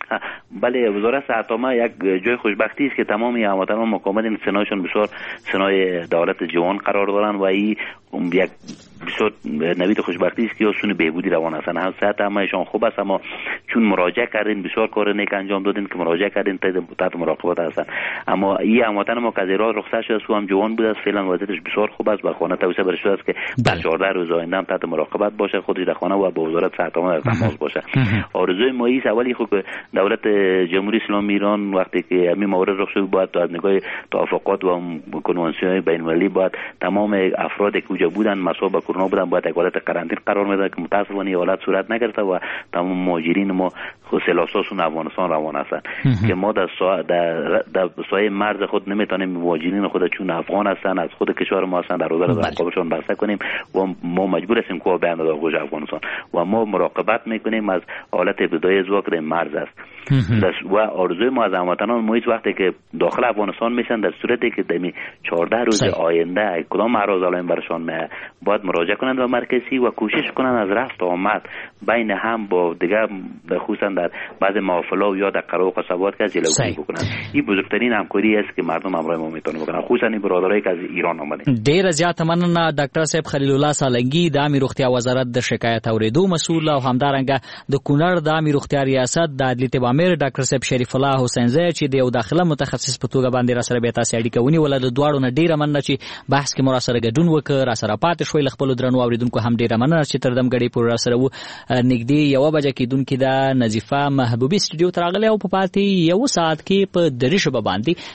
بله، وزارت صحت عامه یک جای خوشبختی است که تمام هموطنان مقامات سنایشون بسیار سنای دولت جوان قرار دارن و این یک بسیار نوید خوشبختی است که سون بهبودی روان هستن. هم صحت عامهشان خوب است اما چون مراجعه کردین بسیار کار نیک انجام دادین که مراجعه کردین تحت مراقبت هستن. اما این هموطن ما که از ایران رخصت شده است و هم جوان بود است، فعلا وضعیتش بسیار خوب است. به خانه توصیه برش شده است که در چهارده روز آینده هم تحت مراقبت باشه، خودش در خانه و با وزارت صحت عامه در تماس باشه. آرزوی ما است اولی خود که دولت جمهوری اسلامی ایران وقتی که همین مورد رخ شد باید از نگاه توافقات و کنوانسیون بین المللی باید تمام افرادی که اونجا بودن مصاب به کرونا بودن باید یک حالت قرنطینه قرار میداد که متاسفانه حالت صورت نگرفته و تمام مهاجرین ما خلاصاشون افغانستان روان هستند که ما در در در سایه مرز خود نمیتونیم مهاجرین خود چون افغان هستن از خود کشور ما هستن در روزه رقابشون بسته کنیم و ما مجبور هستیم که بیان دادگاه افغانستان و ما مراقبت میکنیم از حالت ابتدایی زواک در مرز است. و آرزوی ما از هموطنان ما هیچ وقتی که داخل افغانستان میشن در صورتی که دمی چهارده روز آینده کدام اعراض علائم برشان میاد باید مراجعه کنند به مرکزی و کوشش کنند از رفت آمد بین هم با دیگه خصوصا در بعض محافلات یا در قرا و قصبات که جلوگیری بکنند. این بزرگترین همکاری است که مردم همراه ما میتونن بکنن، خصوصا این برادرایی که از ایران آمدن. ډیر زیات مننه ډاکټر صاحب خلیل الله سالنګي د عامه روغتیا وزارت د شکایت اوریدو مسؤل او همدارنګه د کونړ د عامه روغتیا ریاست د عدلیت بامیر ډاکټر صاحب شریف الله حسین زئی چې د یو داخله متخصص په توګه باندې را سره به تاسو اړیکه ونیول. د دواړو نه ډیره مننه چې بحث کې مو را سره ګډون وکړ، را سره پاتې شوي. خپل درنو اوریدونکو هم ډیره مننه چې تر دم غړي پور را سره وو. نږدې یو بجه کېدونکې د نظیفه محبوبي سټوډیو ته راغلی او په پاتې یو ساعت کې په درې شبه باندې